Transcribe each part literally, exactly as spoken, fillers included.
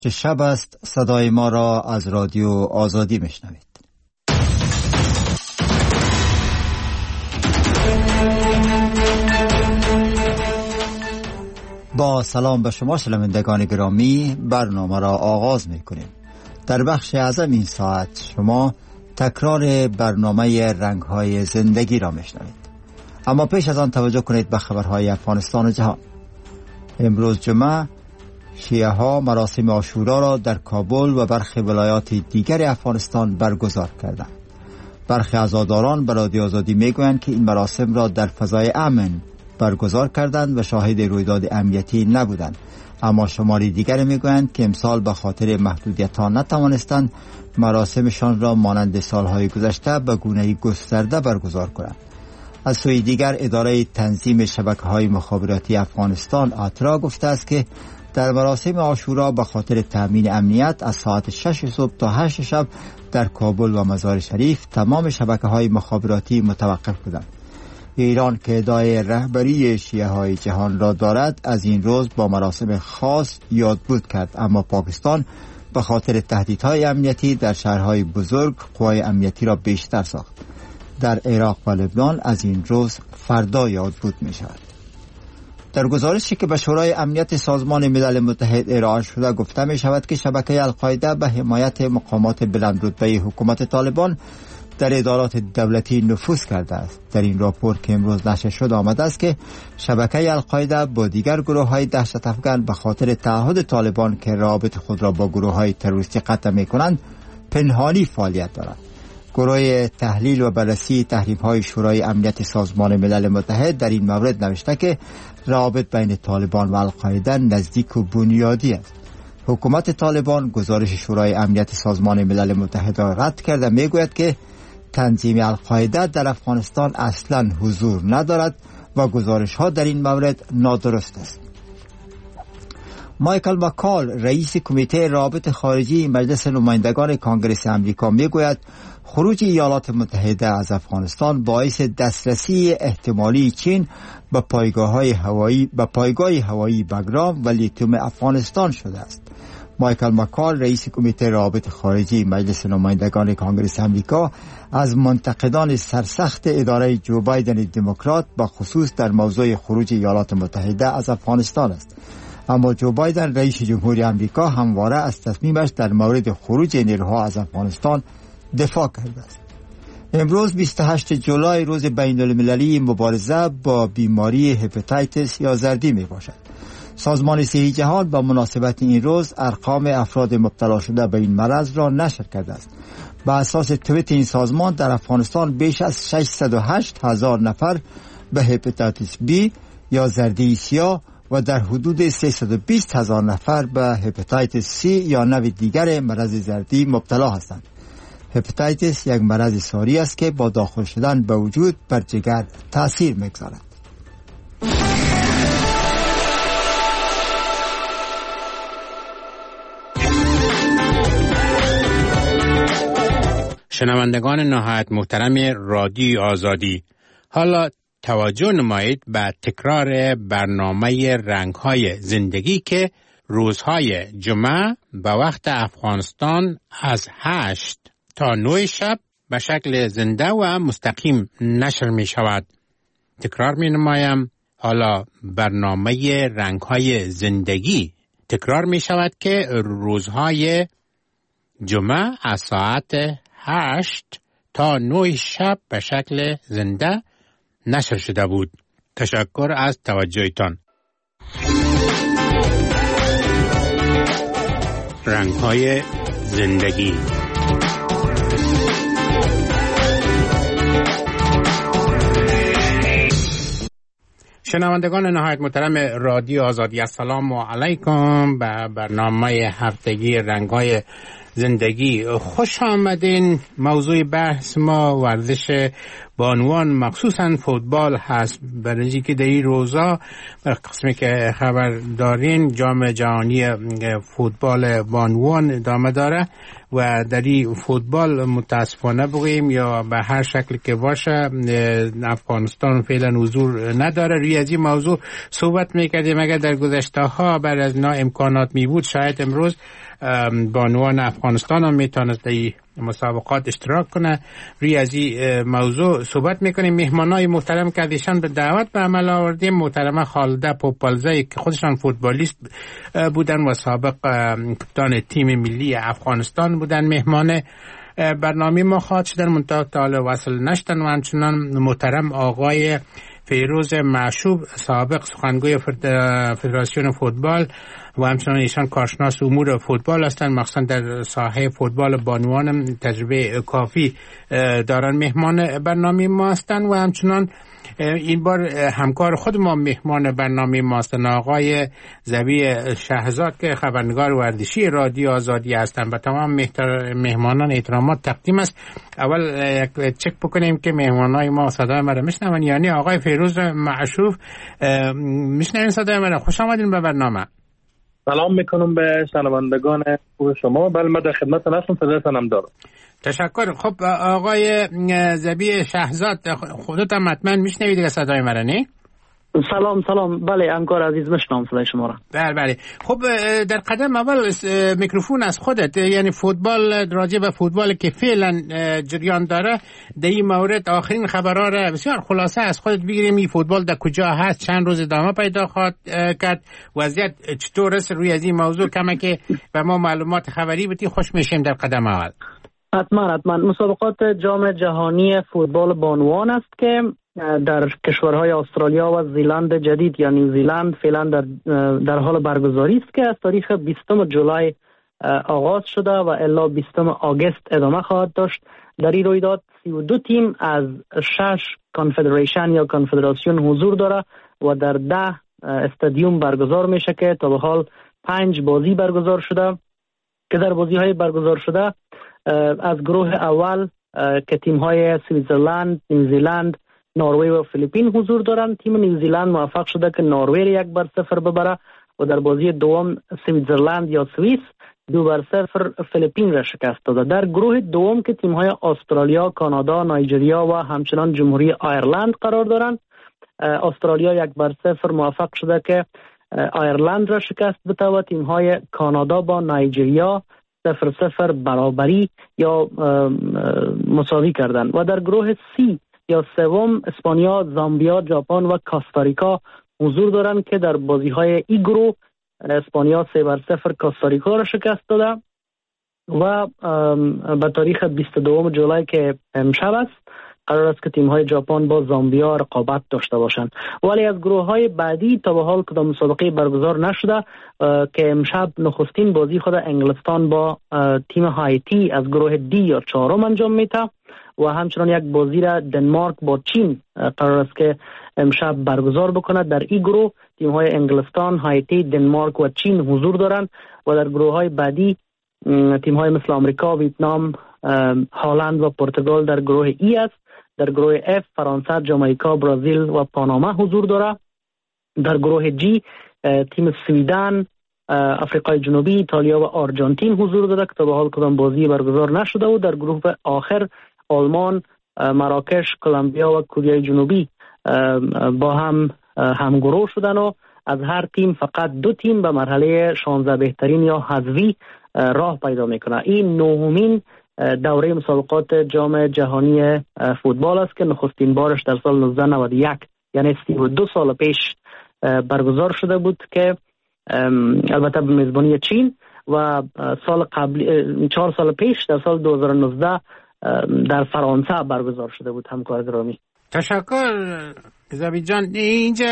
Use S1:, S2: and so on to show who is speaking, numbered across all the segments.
S1: که شب است صدای ما را از رادیو آزادی میشنوید. با سلام به شما شنوندگان گرامی، برنامه را آغاز میکنیم. در بخش اعظم این ساعت شما تکرار برنامه رنگ‌های زندگی را میشنوید. اما پیش از آن توجه کنید به خبرهای افغانستان و جهان. امروز جمعه شیعه ها مراسم عاشورا را در کابل و برخی ولایات دیگر افغانستان برگزار کردند. برخی عزاداران به رادیو آزادی میگویند که این مراسم را در فضای امن برگزار کردند و شاهد رویداد امنیتی نبودند، اما شماری دیگر میگویند که امسال به خاطر محدودیت‌ها نتوانستند مراسمشان را مانند سالهای گذشته به گونه‌ای گسترده برگزار کنند. از سوی دیگر اداره تنظیم شبکه‌های مخابراتی افغانستان آترا گفته است که در مراسم عاشورا به خاطر تامین امنیت از ساعت شش صبح تا هشت شب در کابل و مزار شریف تمام شبکه‌های مخابراتی متوقف بودند. ایران که ادعای رهبری شیعه های جهان را دارد از این روز با مراسم خاص یادبود کرد، اما پاکستان به خاطر تهدیدهای امنیتی در شهرهای بزرگ قوای امنیتی را بیشتر ساخت. در عراق و لبنان از این روز فردا یادبود می شود. در گزارشی که به شورای امنیت سازمان ملل متحد ارائه شده گفته می شود که شبکه القاعده به حمایت مقامات بلندرتبه حکومت طالبان در ادارات دولتی نفوذ کرده است. در این راپورت که امروز نشر شده آمده است که شبکه القاعده با دیگر گروه های دهشت افکن به خاطر تعهد طالبان که روابط خود را با گروه های تروریستی قطع می کنند پنهانی فعالیت دارد. گروه تحلیل و بررسی تحریم های شورای امنیت سازمان ملل متحد در این مورد نوشته که روابط بین طالبان و القاعده نزدیک و بنیادی است. حکومت طالبان گزارش شورای امنیت سازمان ملل متحد را رد کرده میگوید که تنظیم القاعده در افغانستان اصلا حضور ندارد و گزارش ها در این مورد نادرست است. مایکل مکال رئیس کمیته روابط خارجی مجلس نمایندگان کانگرس آمریکا میگوید خروج ایالات متحده از افغانستان باعث دسترسی احتمالی چین به پایگاه‌های هوایی به پایگاه هوایی بگرام و لیتوم افغانستان شده است. مایکل مکال رئیس کمیته روابط خارجی مجلس نمایندگان کانگرس آمریکا از منتقدان سرسخت اداره جو بایدن دموکرات به خصوص در موضوع خروج ایالات متحده از افغانستان است. اما جو بایدن رئیس جمهوری آمریکا همواره از تصمیمش در مورد خروج نیروها از افغانستان دفاع کرده است. امروز بیست و هشتم جولای روز بین المللی مبارزه با بیماری هپاتیتس یا زردی می باشد. سازمان صحی جهان با مناسبت این روز ارقام افراد مبتلا شده به این مرض را نشر کرده است. با اساس توییت این سازمان در افغانستان بیش از ششصد و هشت هزار نفر به هپاتیتس بی یا زردی سیاه و در حدود سیصد و بیست هزار نفر به هپاتیتس سی یا نوع دیگر مرض زردی مبتلا هستند. هپاتیتس یک مرض ساری است که با داخل شدن به وجود بر جگر تأثیر می‌گذارد.
S2: شنوندگان نهایت محترم رادیو آزادی، حالا توجه نمایید به تکرار برنامه رنگ‌های زندگی که روزهای جمعه به وقت افغانستان از هشت تا نه شب به شکل زنده و مستقیم نشر می شود. تکرار می نمایم، حالا برنامه رنگ‌های زندگی تکرار می شود که روزهای جمعه از ساعت هشت تا نه شب به شکل زنده نشر شده بود. تشکر از توجهتان. رنگ‌های زندگی. شنوندگان نهایت محترم رادیو آزادی، السلام علیکم به برنامه هفتگی رنگ‌های زندگی. خوش آمدین. موضوع بحث ما ورزش بانوان مخصوصا فوتبال هست. برای که در این روزا قسمی که خبر دارین جام جهانی فوتبال بانوان ادامه داره و در این فوتبال متاسفانه بگوییم یا به هر شکل که باشه افغانستان فعلا حضور نداره. روی از این موضوع صحبت میکردیم. اگر در گذشته ها بر از نا امکانات می بود شاید امروز بانوان افغانستان هم میتونست در مسابقات اشتراک کنه. روی از این موضوع صحبت میکنیم. مهمانای محترم که ازشان به دعوت به عمل آوردیم محترمه خالده پوپالزی که خودشان فوتبالیست بودن و سابق کپتان تیم ملی افغانستان بودن مهمان برنامه ما خواهد شدن، منتها تا حالا وصل نشدن. و همچنان محترم آقای فیروز معشوب سابق سخنگوی فدراسیون فوتبال و همچنان ایشان کارشناس امور فوتبال هستند، مخصوصا در ساحه فوتبال بانوان تجربه کافی دارن مهمان برنامه ما هستند. و همچنان این بار همکار خود ما مهمان برنامه ما هستند آقای ذبیح شهزاد که خبرنگار ورزشی رادیو آزادی هستند. به تمام مهمانان احترامات تقدیم است. اول یک چک بکنیم که مهمانای ما صدای ما را میشنون. یعنی آقای فیروز معشوف میشنوین صدای ما را؟ خوش آمدین به برنامه.
S3: سلام میکنم به شنوندگان خوب شما. بله من در خدمتتون هستم، صدایتان هم دارم.
S2: تشکر. خب آقای ذبیح شهزاد خودت هم حتما میشنوید دیگه صدای مرا نه؟
S4: سلام سلام. بله همکار عزیز میشنوم صدای شما را.
S2: بله بله. خب در قدم اول میکروفون از خودت، یعنی فوتبال، راجع به فوتبال که فعلا جریان داره در این مورد آخرین خبرها را بسیار خلاصه از خودت بگیریم. این فوتبال در کجا هست، چند روز ادامه پیدا خواهد کرد، وضعیت چطور است؟ روی از این موضوع کمی که به ما معلومات خبری بدی خوش میشیم در قدم اول.
S4: حتما حتما. مسابقات جام جهانی فوتبال بانوان است که در کشورهای استرالیا و زیلند جدید یا نیوزیلند فعلا در در حال برگزاری است که از تاریخ بیستم جولای آغاز شده و الی بیستم آگوست ادامه خواهد داشت. در این رویداد سی و دو تیم از شش کانفدریشن یا کنفدراسیون حضور داره و در ده استادیوم برگزار میشه که تا به حال پنج بازی برگزار شده که در بازی های برگزار شده از گروه اول که تیم های سوئیسرلند، نیوزیلند، نروژ و فیلیپین حضور دارند. تیم نیوزیلند موفق شده که نروژ یک بر صفر ببره و در بازی دوم سوئیسرلند یا سوئیس دو بر صفر فیلیپین را شکست داده. در گروه دوم که تیم های استرالیا، کانادا، نایجریا و همچنان جمهوری آیرلند قرار دارند، استرالیا یک بر صفر موفق شده که آیرلند را شکست بده و تیم های کانادا با نایجریا صفر صفر برابری یا مساوی کردند. و در گروه سی یا سوم اسپانیا، زامبیا، ژاپن و کاستاریکا حضور دارند که در بازی های ای گروه اسپانیا سه بر صفر کاستاریکا را شکست داده و به تاریخ بیست و دوم جولای که امشب است قرار است که تیم های ژاپن با زامبیا رقابت داشته باشند. ولی از گروه های بعدی تا به حال کدام مسابقه برگزار نشده که امشب نخستین بازی خود انگلستان با تیم هایتی از گروه دی یا چهارم انجام میده و همچنان یک بازی را دنمارک با چین قرار است که امشب برگزار بکند. در این گروه تیم های انگلستان، هایتی، دنمارک و چین حضور دارند و در گروه های بعدی تیم های مثل آمریکا، ویتنام، هلند و پرتغال در گروه ای است. در گروه اف فرانسه، جامائیکا، برزیل و پاناما حضور دارد. در گروه جی تیم سویدن، افریقای جنوبی، ایتالیا و آرژانتین حضور دارد که تا به حال کدام بازی برگزار نشده و در گروه آخر آلمان، مراکش، کلمبیا و کره جنوبی با هم همگروه شدن و از هر تیم فقط دو تیم به مرحله شانزده بهترین یا حذفی راه پیدا میکنه. این نهمین دوره مسابقات جام جهانی فوتبال است که نخستین بارش در سال نوزده نود و یک یعنی سی و دو سال پیش برگزار شده بود که البته به میزبانی چین و سال قبل چهار سال پیش در سال دو هزار و نوزده در فرانسه برگزار شده بود. همکار گرامی
S2: تشکر ذبیح جان. اینجا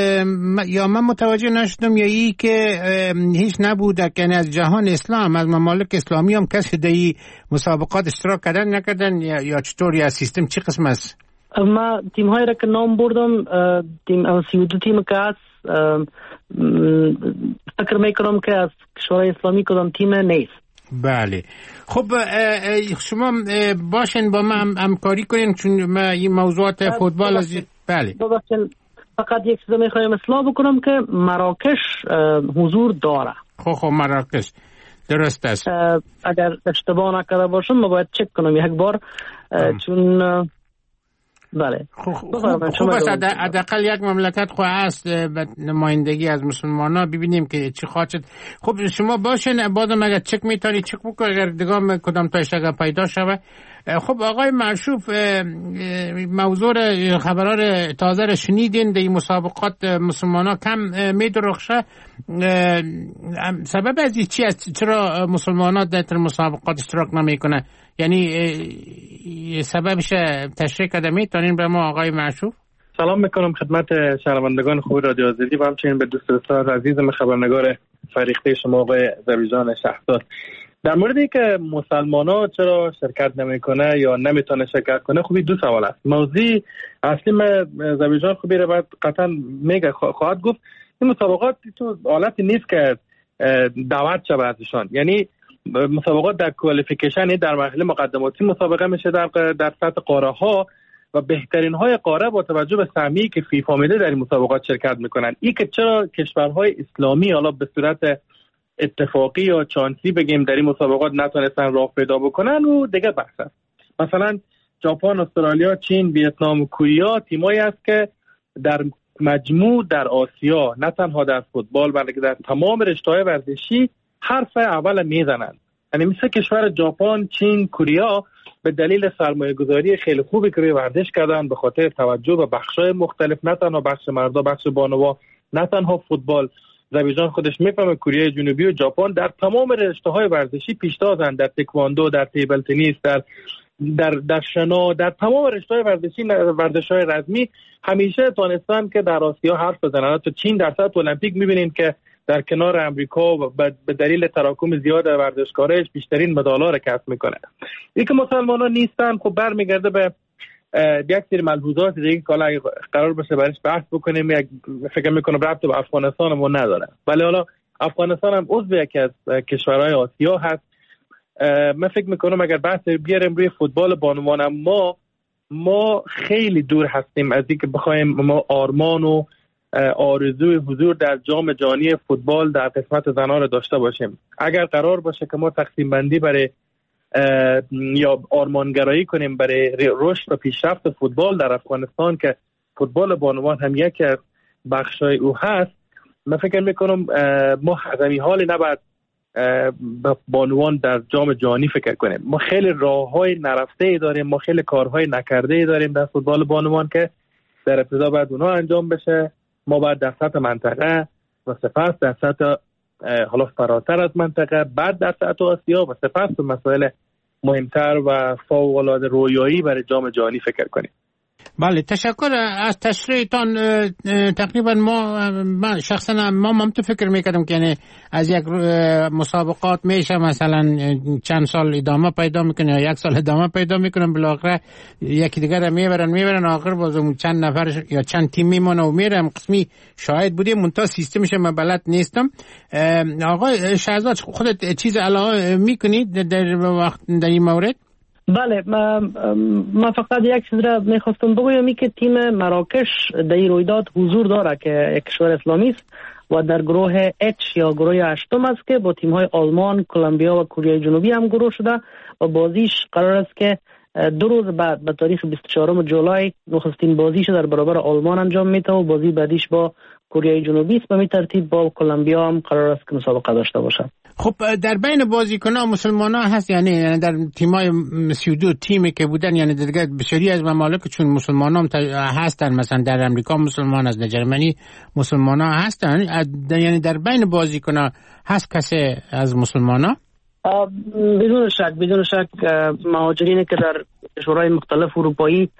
S2: یا من متوجه نشدم یا ای که هیچ نبوده که از جهان اسلام از ممالک اسلامی هم کسی در این مسابقات اشتراک کردن نکردن یا, یا چطور یا سیستم چی قسم است؟
S4: ما تیم هایی را که نام بردم تیم سی و دو تیم که هست فکر میکنم که از کشورهای اسلامی کدام تیم نیست.
S2: بله. خب شما باشین با ما همکاری کنین چون ما این موضوعات فوتبال از بله
S4: ببخشید فقط یک چیز میخوایم اصلاح بکنم که مراکش حضور داره.
S2: خب خب مراکش درست است.
S4: اگر اشتباه نکرده باشم ما باید چک کنم یک بار چون بله.
S2: خب خوب است حداقل یک مملکت خو هست به نمایندگی از مسلمان‌ها ببینیم که چی خواهد شد. خب شما باشین بعدم اگر چک میتونی چک بکنید اگر دیگه کدام تاش اگر پیدا شود. خب آقای معشوف موضوع خبرار تازه را شنیدین در مسابقات مسلمان‌ها کم میدرخشه. سبب از چی است چرا مسلمان‌ها در مسابقات اشتراک نمیکنه؟ یعنی سببش تشریح کده میتونین به ما آقای معشوف؟
S3: سلام میکنم خدمت شنوندگان خوب رادیو آزادی و همچنین به دوست بسیار عزیزم خبرنگار فریخته شما آقای زویجان شهرزاد. در موردی که مسلمان‌ها چرا شرکت نمیکنه یا نمیتونه شرکت کنه خوبی دو سوال است. موضوع اصلی من زویجان خوبی رو بعد قطعا میگه خواهد گفت این مسابقات تو حالتی نیست که دعوت شود ازشان، یعنی مسابقات در کوالیفیکیشن در مرحله مقدماتی مسابقه میشه در در سطح قاره ها و بهترین های قاره با توجه به سهمی که فیفا میده در این مسابقات شرکت میکنن. این که چرا کشورهای اسلامی حالا به صورت اتفاقی یا چانسی بگیم در این مسابقات نتونستن راه پیدا بکنن و دیگه بحث است. مثلا ژاپن، استرالیا، چین، ویتنام و کره تیمایی است که در مجموع در آسیا نه تنها در فوتبال بلکه در تمام رشته‌های ورزشی حرف اول میزنند. یعنی مثل کشور ژاپن، چین، کره به دلیل سرمایه گذاری خیلی خوبی که روی ورزش کردن به خاطر توجه به بخش‌های مختلف، نه تنها بخش مردا، بخش بانوا، نه تنها فوتبال. زویجان خودش میفهمه کره جنوبی و ژاپن در تمام رشته‌های ورزشی پیشتازند، در تکواندو، در تیبل تنیس، در در در شنا، در تمام رشته‌های ورزشی ورزش‌های رزمی همیشه تونستن که در آسیا حرف بزنن. تو چین در سطح المپیک می‌بینید که در کنار امریکا به دلیل تراکم زیاد ورزشکارش بیشترین مدال‌ها را کسب میکنه. این که مسلمانان نیستن خب برمیگرده به یک سری ملحوظات دیگه که حالا قرار باشه برایش بحث بکنیم. یک فکر میکنم ربط به افغانستان ما نداره، ولی حالا افغانستان هم عضو یکی از کشورهای آسیا هست. من فکر میکنم اگر بحث بیاریم روی فوتبال بانوان ما ما خیلی دور هستیم از اینکه بخوایم ما آرمان و آرزوی حضور در جام جهانی فوتبال در قسمت زنان رو داشته باشیم. اگر قرار باشه که ما تقسیم بندی برای یا آرمانگرایی کنیم برای رشد و پیشرفت فوتبال در افغانستان که فوتبال بانوان هم یکی از بخشای او هست، من فکر میکنم ما حزمی حالی نباید به بانوان در جام جهانی فکر کنیم. ما خیلی راههای نرفته ای داریم، ما خیلی کارهای نکرده ای داریم در فوتبال بانوان که در ابتدا باید اونها انجام بشه. ما باید در سطح منطقه و سپس در سطح حالا فراتر از منطقه، بعد در سطح آسیا و سپس به مسائل مهمتر و فوق‌العاده رویایی برای جام جهانی فکر کنیم.
S2: بله تشکر از تشریحتان. تقریبا ما من شخصا ما هم تو فکر میکردم که یعنی از یک مسابقات میشه مثلا چند سال ادامه پیدا میکنه یا یک سال ادامه پیدا میکنن، بالاخره یکی دیگر رو میبرن میبرن آخر بازم چند نفر یا چند تیم میمونه و میرم قسمی شاهد بودیم منتها سیستمش من بلد نیستم. آقای شهزاد خودت چیز علاوه میکنید در وقت در این مورد؟
S4: بله من فقط یک چیز را میخواستم بگویم ای که تیم مراکش در این رویداد حضور داره که یک کشور اسلامی است و در گروه اچ یا گروه هشتم است که با تیم های آلمان، کلمبیا و کره جنوبی هم گروه شده و بازیش قرار است که دو روز بعد به تاریخ بیست و چهارم جولای نخستین بازیش در برابر آلمان انجام میده و بازی بعدیش با کره جنوبی است. به این ترتیب با کلمبیا هم قرار است که مسابقه داشته باشد.
S2: خب در بین بازیکنان مسلمانان هست، یعنی در تیمای سی و دو تیمی که بودن، یعنی دیگه بسیاری از ممالک چون مسلمانان هستن، مثلا در امریکا مسلمان از در جرمنی مسلمانان هستن، یعنی در بین بازیکنان هست کسی از مسلمانان؟
S4: بدون شک بدون شک مهاجرینی که در کشورهای مختلف اروپایی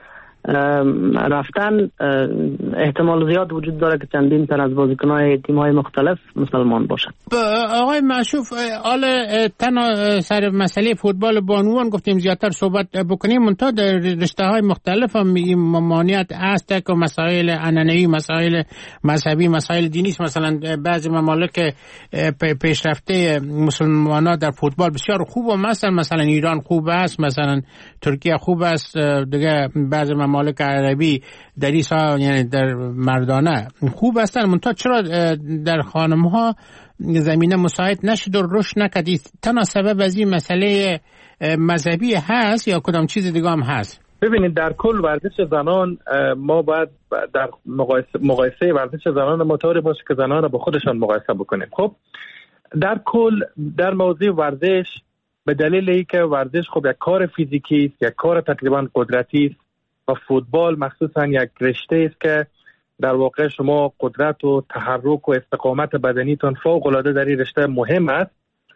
S4: رفتن احتمال زیاد وجود داره که چندین تن از بازیکن‌های تیم‌های مختلف مسلمان باشند.
S2: آقای معشوف، حال تنها سر مسئله فوتبال بانوان گفتیم زیادتر صحبت بکنیم، منتها در رشته‌های مختلف هم این ممانعت هست که مسائل عنعنوی، مسائل مذهبی، مسائل دینی، مثلا بعضی ممالک پیشرفته مسلمان‌ها در فوتبال بسیار خوب و مثلا مثلا ایران خوب است، مثلا ترکیه خوب است، دیگه بعضی ممالک عربی در این سال یعنی در مردانه خوب هستن، منتها چرا در خانم‌ها زمینه مساعد نشد و رشد نکرد؟ تنها سبب از این مسئله مذهبی هست یا کدام چیز دیگه هم هست؟
S3: ببینید در کل ورزش زنان ما باید در مقایسه, مقایسه ورزش زنان ما طوری باشه که زنان رو با خودشان مقایسه بکنیم. خب در کل در موضوع ورزش به دلیل اینکه ورزش خب یک کار فیزیکی است، یک کار تقریبا قدرتی است و فوتبال مخصوصا یک رشته است که در واقع شما قدرت و تحرک و استقامت بدنیتون فوق العاده در این رشته مهم است.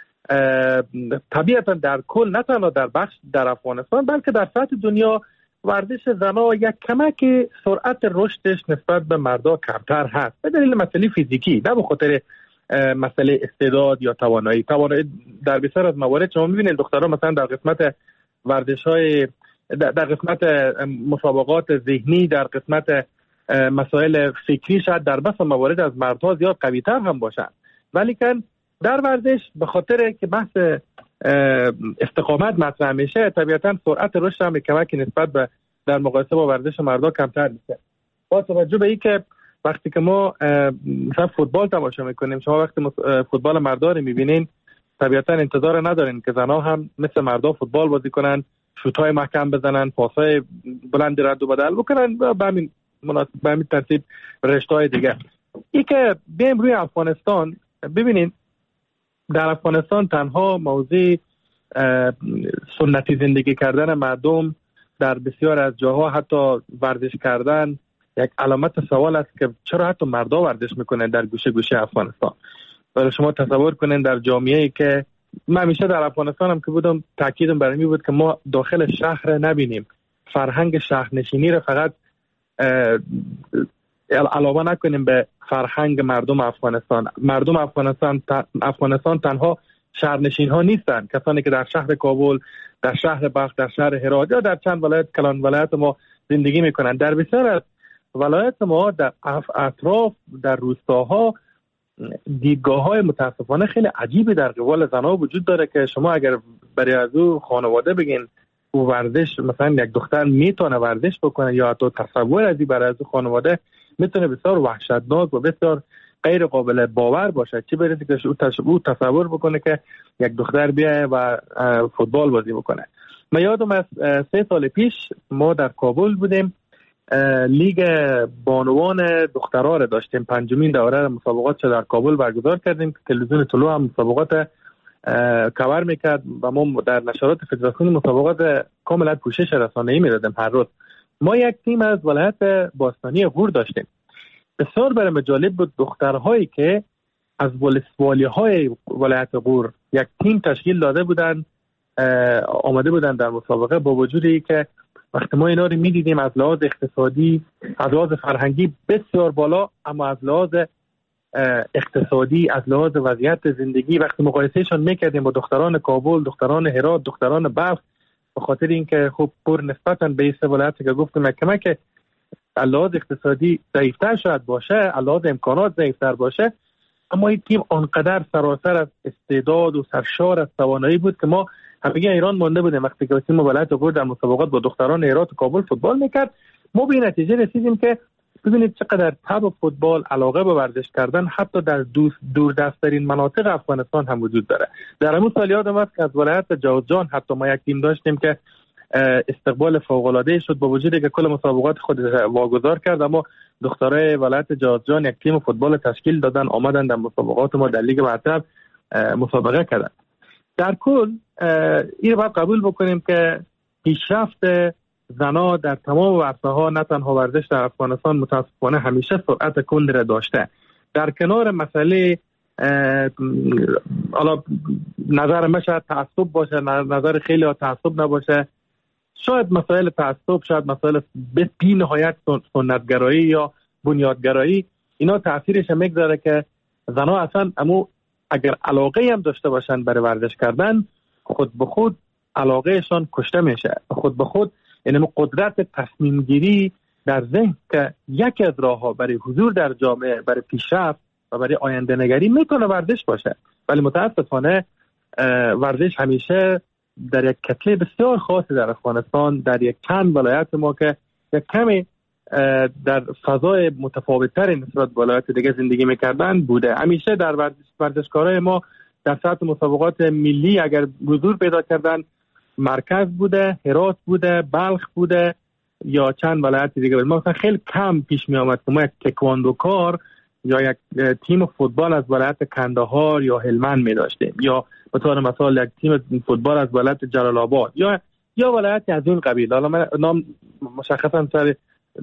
S3: طبیعتا در کل نه تنها در بخش در افغانستان بلکه در سطح دنیا ورزش زنان یک کمک سرعت رشدش نسبت به مردا کمتر هست به دلیل مسئله فیزیکی، نه به خاطر مسئله استعداد یا توانایی. توانایی در بسیار از موارد شما می‌بینید دخترها مثلا در قسمت ورزش‌های در قسمت مسابقات ذهنی، در قسمت مسائل فکری شاید در بس موارد از مردها زیاد قوی‌تر هم باشن، ولی که در ورزش به خاطر که بحث استقامت مطرح میشه طبیعتاً سرعت رشد هم کمکی نسبت به در مقایسه با ورزش مردها کمتر میشه. با توجه به اینکه وقتی که ما مثلا فوتبال تماشا میکنیم، شما وقتی فوتبال مردها رو میبینین طبیعتاً انتظار ندارین که زنها هم مثل مردها فوتبال بازی کنن، شوت‌های محکم بزنن، پاس‌های بلند رد و بدل بکنن و به همین مناسب به همین ترتیب رشته‌های دیگه. این که بیم روی افغانستان ببینین، در افغانستان تنها موضوع سنتی زندگی کردن مردم در بسیار از جاها حتی ورزش کردن یک علامت سوال است که چرا حتی مردا ورزش میکنن در گوشه گوشه افغانستان. ولی شما تصور کنین در جامعه‌ای که من همیشه در افغانستان هم که بودم تاکیدم بر این بود که ما داخل شهر نبینیم، فرهنگ شهرنشینی را فقط علاوه نکنیم به فرهنگ مردم افغانستان. مردم افغانستان افغانستان تنها شهرنشین ها نیستند، کسانی که در شهر کابل، در شهر بلخ، در شهر هرات یا در چند ولایت کلان ولایت ما زندگی میکنند. در بسیار از ولایت ما در اطراف در روستاها دیدگاه های متاسفانه خیلی عجیبی در قبال زنها وجود داره که شما اگر برای از او خانواده بگین او ورزش مثلا یک دختر میتونه ورزش بکنه یا حتی تصور از این برای از او خانواده میتونه بسیار وحشتناک و بسیار غیر قابل باور باشه، چه برسه که او تصور بکنه که یک دختر بیایه و فوتبال بازی بکنه. من یادم از سه سال پیش ما در کابل بودیم، لیگ بانوان دخترها رو داشتیم، پنجمین دوره مسابقات چه در کابل برگزار کردیم که تلویزیون طلوع هم مسابقات کاور میکرد و ما در نشرات فدراسیون مسابقات کاملا پوشش رسانه‌ای میدادیم هر روز. ما یک تیم از ولایت باستانی غور داشتیم، بسیار برام جالب بود دخترهایی که از ولسوالی‌های ولایت غور یک تیم تشکیل داده بودن، آماده بودن در مسابقه، با وجودی که وقتی ما اینا رو می‌دیدیم از لحاظ اقتصادی، از لحاظ فرهنگی بسیار بالا، اما از لحاظ اقتصادی، از لحاظ وضعیت زندگی وقتی مقایسهشون می‌کردیم با دختران کابل، دختران هرات، دختران بلخ، به خاطر اینکه خب پر نسبتاً به این ولایتی که گفتم کمک از لحاظ اقتصادی ضعیف‌تر شاید باشه، از لحاظ امکانات ضعیف‌تر باشه، اما این تیم آنقدر سراسر از استعداد و سرشار از توانایی بود که ما همگی ایران مانده بودیم. وقتی که تیم ولایت غور در مسابقات با دختران هرات و کابل فوتبال میکرد، ما به نتیجه رسیدیم که ببینید چقدر تب فوتبال، علاقه به ورزش کردن حتی در دور دستترین مناطق افغانستان هم وجود داره. در همون سال یادم است که از ولایت جوزجان حتی ما یک تیم داشتیم که استقبال فوق‌العاده شد، با وجودی که کل مسابقات خود واگذار کرد، اما دخترای ولایت جوزجان یک تیم فوتبال تشکیل دادن، آمدن در مسابقات ما در لیگ برتر مسابقه کردن. در کل این رو باید قبول بکنیم که پیشرفت زنها در تمام ورزش‌ها، نه تنها ورزش در افغانستان، متاسفانه همیشه سرعت کند را داشته. در کنار مسئله حالا نظر من شاید تعصب باشه، نظر خیلی ها تعصب نباشه، شاید مسائل تعصب، شاید مسائل بی نهایت سنتگرایی یا بنیادگرایی، اینا تاثیرش میگذاره که زنها اصلا امو اگر علاقه هم داشته باشن برای ورزش کردن، خود به خود علاقهشان کشته میشه. خود به خود این قدرت تصمیم گیری در ذهن که یکی از راهها برای حضور در جامعه، برای پیشرفت و برای آینده نگری میتونه ورزش باشه. ولی متاسفانه ورزش همیشه در یک کتله بسیار خاصی در افغانستان، در یک چند ولایت ما که یک کمی در فضای متفاوت‌تر نسبت به ولایت دیگه زندگی میکردن بوده. همیشه در ورزش ورزشکارای ما در سطح مسابقات ملی اگر حضور پیدا کردن، مرکز بوده، هرات بوده، بلخ بوده یا چند ولایت دیگه بود. مثلا خیلی کم پیش می آمد که ما یک تکواندوکار یا یک تیم فوتبال از ولایت کندهار یا هلمند می داشتیم، یا به طور مثال یک تیم فوتبال از ولایت جلال آباد یا یا ولایتی از این قبیل. حالا من نام مشخصا سر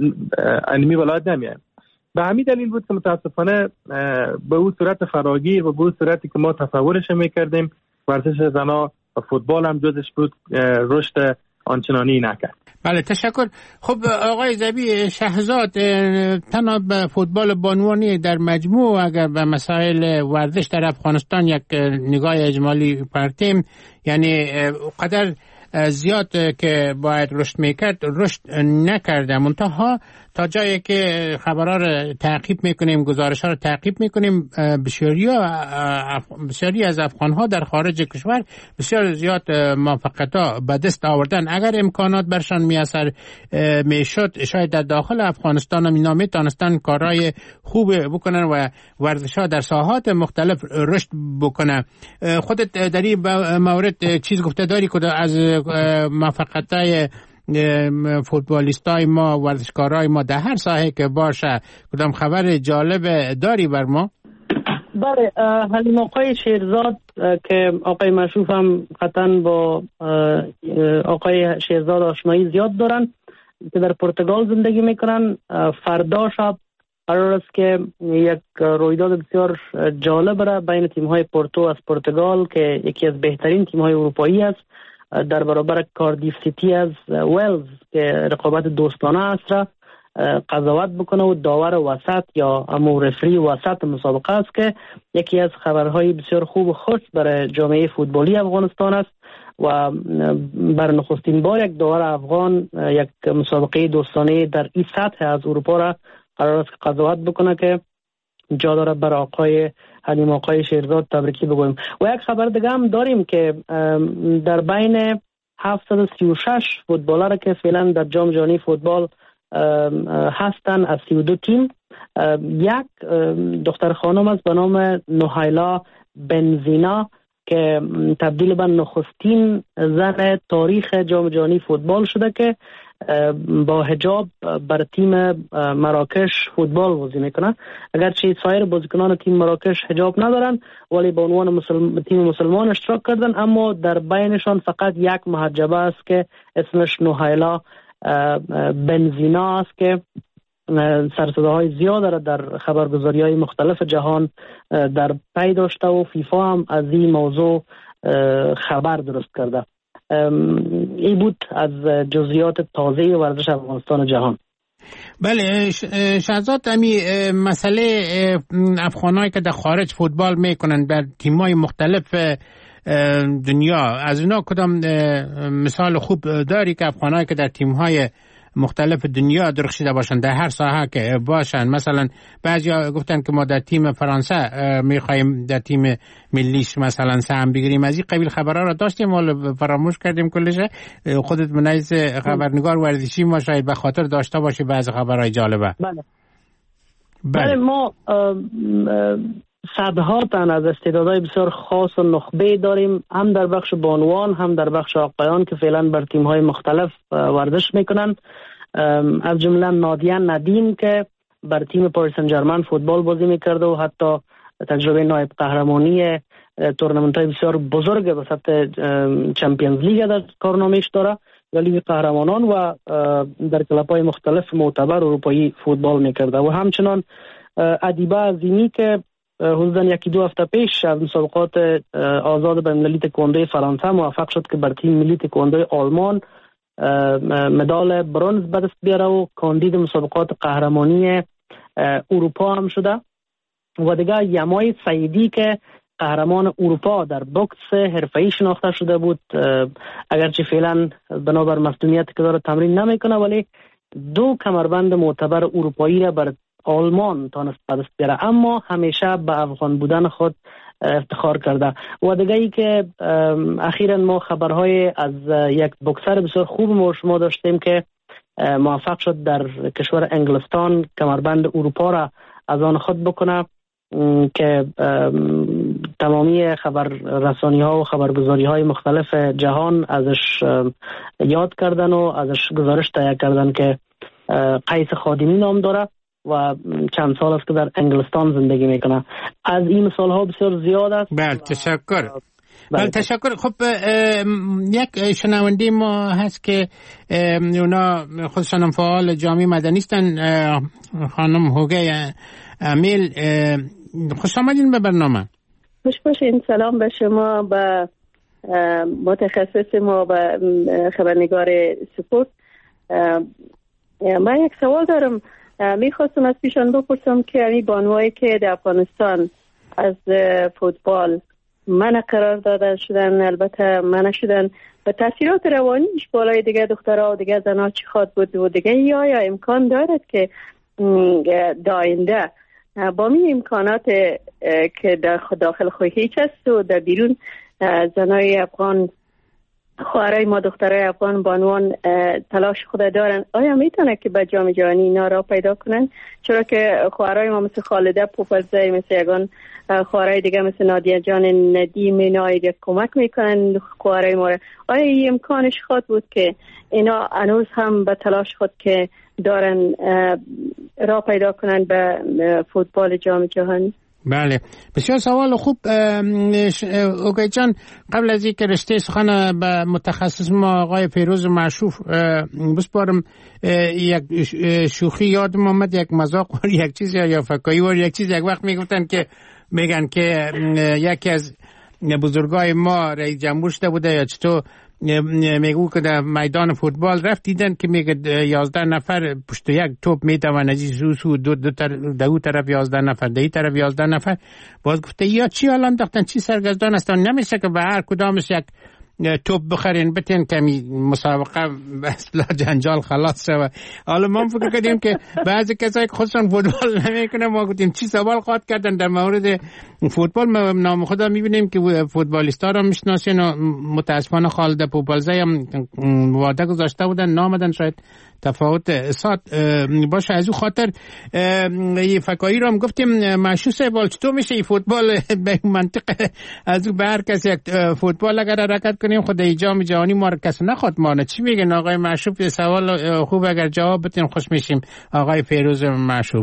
S3: انمی ولایت نمیایم. به همین دلیل بود که متاسفانه به اون صورت فراگیر و به اون صورتی که ما تصورش میکردیم ورزش زنا و فوتبال هم جزش بود رشد آنچنانی نکرد.
S2: بله تشکر. خب آقای ذبیح شهزاد، تنها به فوتبال بانوانی در مجموع اگر به مسائل ورزش در افغانستان یک نگاه اجمالی پرتیم، یعنی قدر زیاد که باید رشد میکرد رشد نکرده، منتها تا جایی که خبرها رو تعقیب میکنیم، گزارش ها رو تعقیب میکنیم، بسیاری بسیاری از افغان ها در خارج کشور بسیار زیاد موفقیت ها به دست آوردن. اگر امکانات برشان میسر میشد، شاید در داخل افغانستان هم اینا میتونستن کارهای خوب بکنن و ورزش ها در ساحات مختلف رشد بکنه. خودت در این مورد چیز گفته داری که از موفقیت های فوتبالیستای ما، ورزشکارای ما در هر ساحه که باشه، کدام خبر جالب داری بر ما؟
S4: بله، حلیم آقای شیرزاد که آقای مشروف هم قطعا با آقای شیرزاد آشنایی زیاد دارن که در پرتغال زندگی میکنن. فردا شب قرار است که یک رویداد بسیار جالب را بین تیم‌های پورتو از پرتغال که یکی از بهترین تیم‌های اروپایی است در برابر کاردیف سیتی از ویلز که رقابت دوستانه است را قضاوت بکنه و داور وسط یا امو رفری وسط مسابقه است که یکی از خبرهای بسیار خوب و خوش برای جامعه فوتبالی افغانستان است و بر نخستین بار یک داور افغان یک مسابقه دوستانه در این سطح از اروپا را قرار است که قضاوت بکنه که جا داره بر آقای حلیم آقای شیرزاد تبریکی بگویم. و یک خبر دیگه هم داریم که در بین هفتصد و سی و شش فوتبالر که فعلا در جام جهانی فوتبال هستن از سی و دو تیم، یک دختر خانم است به نام نوهیلا بنزینا که تبدیل به نخستین زن تاریخ جام جهانی فوتبال شده که با حجاب بر تیم مراکش فوتبال بازی میکنن. اگرچه سایر بازیکنان تیم مراکش حجاب ندارن ولی به عنوان مسلم... تیم مسلمان اشتراک کردن، اما در بینشان فقط یک محجبه است که اسمش نوهیلا بنزینا است که سرصداهای زیاد را در خبرگزاری‌های مختلف جهان در پی داشته و فیفا هم از این موضوع خبر درست کرده. این بود از جزئیات تازه ورزش افغانستان جهان.
S2: بله شهزاد، امی مسئله افغانایی که در خارج فوتبال میکنن در تیم‌های مختلف دنیا، از اینا کدام مثال خوب داری که افغانایی که در تیم‌های مختلف دنیا درخشیده باشن در هر ساحه که باشن؟ مثلا بعضیا گفتن که ما در تیم فرانسه میخوایم در تیم ملیش مثلا سهم بگیریم. از این قبیل خبرها را داشتیم ولی فراموش کردیم کلش. خودت منیز خبرنگار ورزشی ما شاید به خاطر داشته باشی بعضی خبرهای جالبه.
S4: بله بله ما صدها تن از استعدادهای بسیار خاص و نخبه داریم، هم در بخش بانوان هم در بخش آقایان که فعلا بر تیم‌های مختلف ورزش میکنن، از جمله نادیه ندیم که بر تیم پاریس سن ژرمن فوتبال بازی میکرده و حتی تجربه نایب قهرمانی تورنمنت‌های بسیار بزرگ به سطح چمپیونز لیگ در کارنامه‌اش داره یا لیگ قهرمانان و در کلاب‌های مختلف معتبر اروپایی فوتبال میکرده. و همچنان ادیبه عظیمی که حدوداً یکی دو هفته پیش از مسابقات آزاد بین‌المللی تکواندو فرانسه موفق شد که بر تیم ملی تکواندو آلمان مدال برنز به دست بیاره و کاندید مسابقات قهرمانی اروپا هم شده. و دیگه یمای سعیدی که قهرمان اروپا در بوکس حرفه‌ای شناخته شده بود، اگرچه فعلا بنابر مصدومیتی که داره تمرین نمیکنه، ولی دو کمربند معتبر اروپایی را بر آلمان تانست به دست بیاره، اما همیشه به افغان بودن خود افتخار کرده. و دیگه ای که اخیراً ما خبرهای از یک بوکسر بسیار خوب ما شما داشتیم که موفق شد در کشور انگلستان کمربند اروپا را از آن خود بکنه، که تمامی خبر رسانی ها و خبرگزاری های مختلف جهان ازش یاد کردن و ازش گزارش تهیه کردن که قیس خادمی نام داره و چند سال است که در انگلستان زندگی میکنه. از این مثال ها بسیار زیاد است.
S2: بله تشکر. بله تشکر. خب یک شنونده ما هست که اونا خودشان فعال جامعه مدنی هستن، خانم هوگه امیل. خوش آمدین به برنامه.
S5: خوش باشین. سلام به شما، به متخصص ما، به خبرنگار سپورت. من یک سوال دارم، میخواستم از پیشان بپرسم که این بانوایی که در افغانستان از فوتبال منع قرار داده شدن، البته منع شدن، و تاثیرات روانیش بالای دیگه دخترها و دیگه زنها چی خواد بود و دیگه، یا یا امکان دارد که داینده با می امکانات که در داخل خود هیچ است و در بیرون زنای افغان، خواهرای ما دخترای افغان بانوان تلاش خود دارن، آیا میتونه که به جام جهانی اینا را پیدا کنن؟ چرا که خواهرای ما مثل خالده پوپلزی، مثل یگان خواهرای دیگه مثل نادیه جان ندیم، اینا کمک میکنن خواهرای ما را. آیا این امکانش خود بود که اینا هنوز هم به تلاش خود که دارن را پیدا کنن به فوتبال جام جهانی؟
S2: بله بسیار سوال خوب. اوگای جان، قبل از اینکه رشته سخن به متخصص ما آقای فیروز معشوف بسپارم، یک شوخی یادم آمد، یک مذاق و یک چیز یا فکایی و یک چیز یک وقت میگفتن که میگن که یکی از بزرگای ما رئیس جمهور شده بوده یا چطور، میگو که در میدان فوتبال رفت دیدن که میگه یازده نفر پشت یک توپ میتوان از سو سو دو دو طرف، دو طرف یازده نفر، دی طرف یازده نفر. باز گفته یا چی حالا انداختن، چی سرگردان هستن، نمیشه که به هر کدامش یک توپ بخرین بتین کمی مسابقه اصلا جنجال خلاص شود. حالا ما فکر کردیم که بعضی کسایی که خودشون فوتبال نمیکنن، ما گفتیم چی سوال خواهد کردن در مورد فوتبال. ما نام خدا میبینیم که فوتبالیستا رو میشناسین و متاسفانه خالد پوپلزی هم وعده گذاشته بودن نامدن، شاید تفاوت ساعت باشه. از اون خاطر این فکایی رو هم گفتیم معشوق صاحب چطور میشه این فوتبال به منطق از اون به هر کس یک فوتبال اگر حرکت کنیم خود جام جهانی ما رو کس نخواد مانه. چی میگن آقای معشوق؟ سوال خوب اگر جواب بدین خوش میشیم. آقای فیروز معشوق.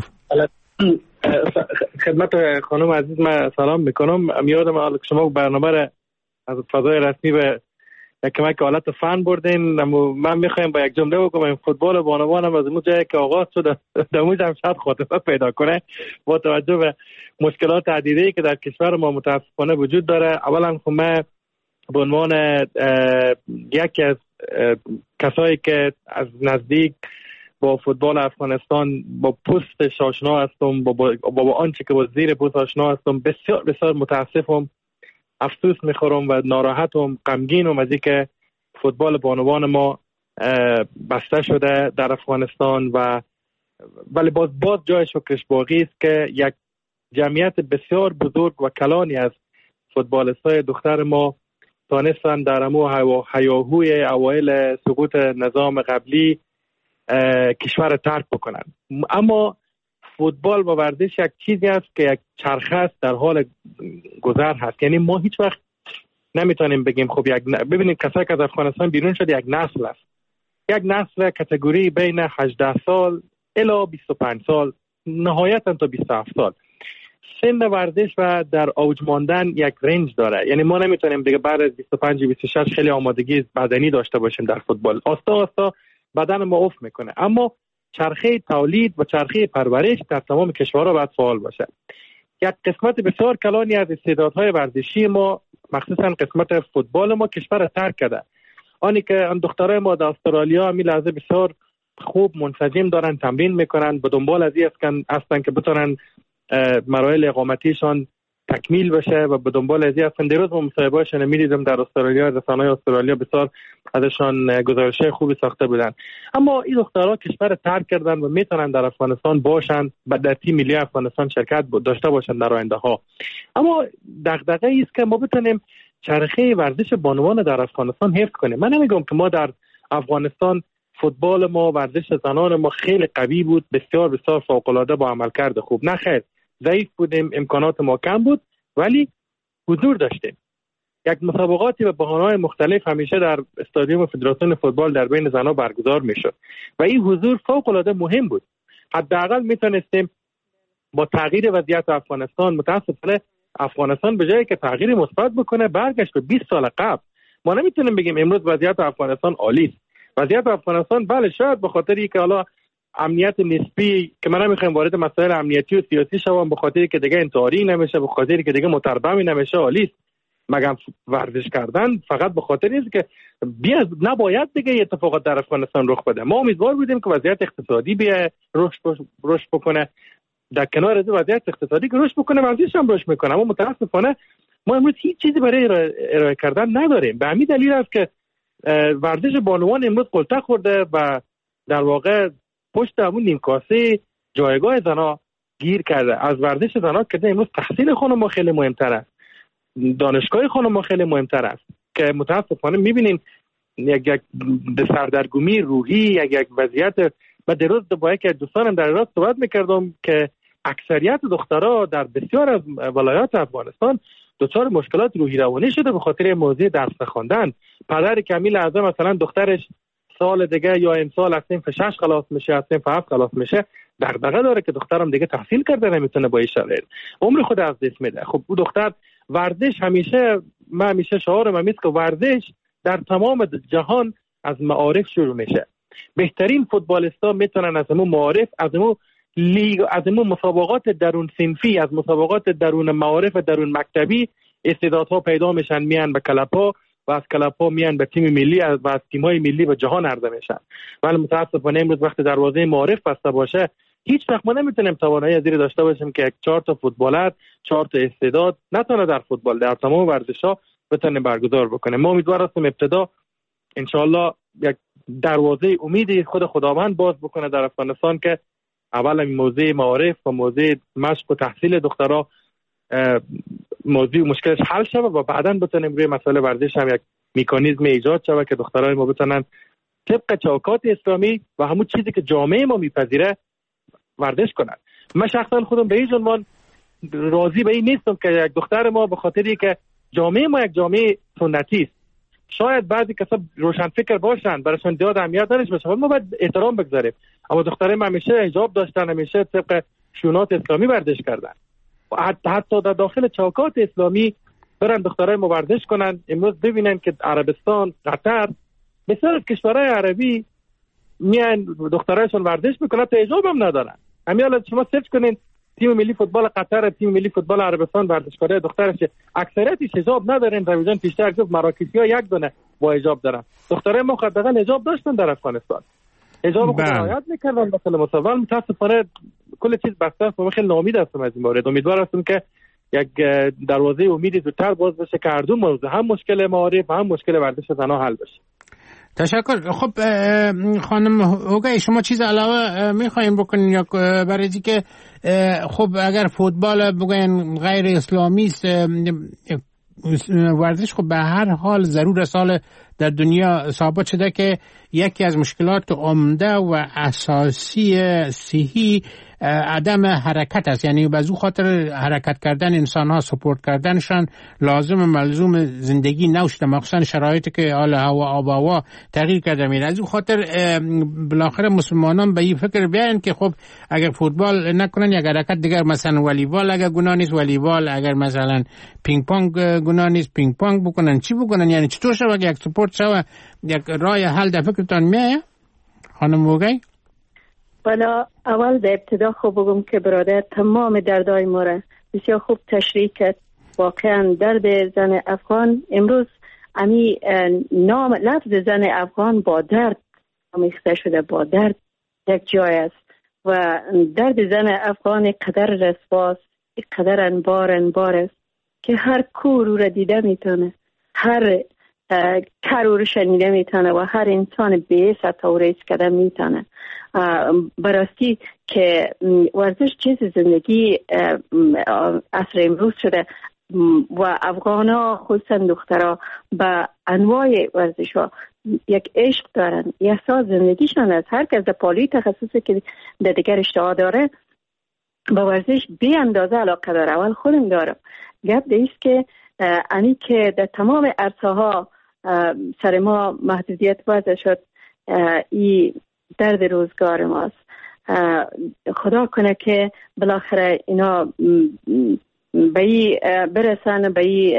S3: خدمت خانم عزیز من سلام میکنم. یادم حالا که شما برنامه را از فضای رسمی به کمک حالت فن بردین، اما من میخوایم با یک جمله بگم این فوتبال بانوان هم از اون جایی که آغاز شد در اونجا هم شاید خاتمه پیدا کنه با توجه به مشکلات عدیده‌ای که در کشور ما متاسفانه وجود داره. اولا خب من به عنوان یکی از کسایی که از نزدیک با فوتبال افغانستان با پستش آشنا هستم، با, با, با آنچه که با زیر پست آشنا هستم، بسیار بسیار متاسفم، افسوس میخورم و ناراحتم، غمگینم از اینکه فوتبال بانوان ما بسته شده در افغانستان. و ولی باز باز جای شکرش باقی است که یک جمعیت بسیار بزرگ و کلانی از فوتبالیستای دختر ما تانستن در امو هیاهوی اوایل سقوط نظام قبلی کشور ترک بکنن. اما فوتبال و ورزش یک چیزی است که یک چرخه است در حال گذر هست. یعنی ما هیچ وقت نمیتونیم بگیم خب یک ن... ببینید کسایی که از افغانستان بیرون شد یک نسل است، یک نسل کاتگوری بین هجده سال الی بیست و پنج سال، نهایتا تا بیست و هفت سال. سن ورزش و در اوج ماندن یک رنج داره. یعنی ما نمیتونیم دیگه بعد از بیست و پنج بیست و شش خیلی آمادگی بدنی داشته باشیم در فوتبال. آستا آستا بدن ما افت میکنه. اما چرخه تولید و چرخه پرورش در تمام کشورها باید فعال باشه. یک قسمت بسیار کلانی از استعدادهای ورزشی ما، مخصوصا قسمت فوتبال ما، کشور ترک کرده. آنی که آن دخترای ما در استرالیا می لحظه بسیار خوب منسجم دارن تمرین میکنن، به دنبال از این هستن که بتونن مراحل اقامتیشان تکمیل بشه و به دنبال از این هستن. دیروز ما مصاحبه‌هاشون می‌دیدم در استرالیا، رسانه‌های استرالیا بسیار ازشان گزارش‌های خوبی ساخته بودن. اما این دخترها کشور ترک کردن و میتونن در افغانستان باشن، در تیم ملی افغانستان شرکت داشته باشن در آینده ها. اما دغدغه است که ما بتونیم چرخه ورزش بانوان در افغانستان حفظ کنیم. من نمیگم که ما در افغانستان فوتبال ما، ورزش زنان ما خیلی قوی بود، بسیار بسیار فوق‌العاده با عملکرد خوب. نه خیر، ضعیف بودیم، امکانات ما کم بود، ولی حضور داشتیم. یک مسابقاتی به بهانه‌های مختلف همیشه در استادیوم فدراسیون فوتبال در بین زنان برگزار میشد و این حضور فوق‌العاده مهم بود. حداقل میتونستیم با تغییر وضعیت افغانستان، متاسفانه افغانستان به جایی که تغییر مثبت بکنه برگشت به بیست سال قبل. ما نمیتونیم بگیم امروز وضعیت افغانستان عالی است. وضعیت افغانستان بله شاید به خاطر اینکه حالا امنیت نسبی که من نمیخوام وارد مسائل امنیتی و سیاسی شوم، به خاطر که دیگه انتحاری نمیشه، به خاطر که دیگه متربمی نمیشه، عالی است. مگم ورزش کردن فقط به خاطر اینه که بیا نباید دیگه اتفاقات در افغانستان رخ بده. ما امیدوار بودیم که وضعیت اقتصادی بیا رشد رشد بکنه، در کنار از وضعیت اقتصادی که رشد بکنه ورزش هم رشد میکنه. اما متاسفانه ما امروز هیچ چیزی برای ارائه کردن نداریم. به همین دلیل است که ورزش بانوان امروز قلتق خورده و در واقع پشت همون نیمکاسه جایگاه زنا گیر کرده. از ورزش زنا که امروز تحصیل خانم‌ها خیلی مهمتر است، دانشگاه خانم‌ها خیلی مهمتر است که متاسفانه می‌بینیم یک یک سردرگمی روحی، یک یک وضعیت. و دیروز با یک دوستانم در راست صحبت می‌کردم که اکثریت دخترها در بسیار از ولایات افغانستان دچار مشکلات روحی روانی شده به خاطر موضوع درس خواندن. پدر کمیل اعظم مثلا دخترش سال دیگه یا امسال از صنف شش خلاص میشه، از صنف هفت خلاص میشه، دغدغه داره که دخترم دیگه تحصیل کرده نمیتونه با این شرایط عمر خود از دست میده. خب او دختر ورزش همیشه، من همیشه شعارم همیست که ورزش در تمام جهان از معارف شروع میشه. بهترین فوتبالیستا میتونن از همون معارف، از همون لیگ، از همون مسابقات درون صنفی، از مسابقات درون معارف درون مکتبی استعدادها پیدا میشن، میان به کلپ‌ها و از کلپ‌ها میان به تیم ملی و از تیم‌های ملی به جهان عرضه میشن. ولی متأسفانه امروز وقتی دروازه معارف بسته باشه هیچ وقت ما نمیتونیم توانایی از این داشته باشیم که یک چهار تا فوتبالر، چهار تا استعداد نتونه در فوتبال، در تمام ورزش‌ها بتونه برگزار بکنه. ما امیدوار هستیم ابتدا انشالله یک دروازه امیدی خود خداوند باز بکنه در افغانستان که اول این موضوع معارف و موضوع مشق و تحصیل دخترها موضوع مشکلش حل شود و بعداً بتونیم روی مسئله ورزش هم یک مکانیزم ایجاد شود که دخترای ما بتونن طبق چوکات اسلامی و همون چیزی که جامعه ما میپذیره ورزش کنن. من شخصا خودم به این عنوان راضی به این نیستم که یک دختر ما به خاطری که جامعه ما یک جامعه سنتی است، شاید بعضی کسا روشن فکر باشن براشون زیاد اهمیت نداشته باشه، ما باید احترام بگذاریم. اما دخترای ما همیشه حجاب داشتن، همیشه طبق شونات اسلامی ورزش کردن. حتی در داخل چوکات اسلامی برن دخترای ما ورزش کنن. امروز ببینن که عربستان، قطر، بسیار از کشورهای عربی میان دخترایشون ورزش میکنن تا حجاب هم ندارن. همین حالا شما سرچ کنین تیم ملی فوتبال قطر، تیم ملی فوتبال عربستان ورزشکارای دخترش اکثریتش حجاب ندارن. رویدان پیشتر گفت مراکشی‌ها یک دونه با حجاب دارن. دخترای ما حداقل حجاب داشتن در افغانستان، حجاب خود رعایت میکردن. مثلا متأسفانه متاسفانه کل چیز بسته است. من خیلی ناامید هستم از این مورد. امیدوار هستم که یک دروازه امیدی زودتر باز بشه که هر دو موضوع، هم مشکل معارف و هم مشکل ورزش زنان حل بشه.
S2: تشکر. خب خانم هوگی، شما چیز علاوه میخوایم بکنین یا برای اینکه خب اگر فوتبال بگوین غیر اسلامی است، ورزش خب به هر حال ضرور سال در دنیا ثابت شده که یکی از مشکلات عمده و اساسی صحی عدم حرکت است. یعنی به او خاطر حرکت کردن انسان ها، سپورت کردنشان لازم ملزوم زندگی نوشته، مخصوصا شرایطی که حال هوا آب و هوا تغییر کرده میره. از او خاطر بالاخره مسلمانان به این فکر بیان که خب اگر فوتبال نکنن یک حرکت دیگر، مثلا والیبال اگر گناه نیست والیبال، اگر مثلا پینگ پونگ گناه نیست پینگ پونگ بکنن. چی بکنن؟ یعنی چطور شود یک سپورت شود یک راه حل در فکرتان میایه خانم هوگی؟
S5: بالا اول در ابتدا خوب بگم که برادر تمام دردهای ما را بسیار خوب تشریح کرد. واقعا درد زن افغان امروز امی نام لفظ زن افغان با درد آمیخته شده، با درد یک جای است و درد زن افغان قدر رسواست، قدر انبار انبار است که هر کور او را دیده میتونه، هر کر او را شنیده میتونه و هر انسان بی‌حس حتی او را حس کرده میتونه. براستی که ورزش چیز زندگی عصر امروز شده و افغان ها خصوصا دخترها به انواع ورزش ها یک عشق دارن، احساس زندگیشان است. هر کس در پالوی تخصصی که در دیگر اشتها داره به ورزش بی اندازه علاقه داره. اول خودم دارم. گپ دیست که انی که در تمام عرصه ها سر ما محدودیت وضع شد، ای درد روزگار ماست. خدا کنه که بالاخره اینا به ای برسن، به ای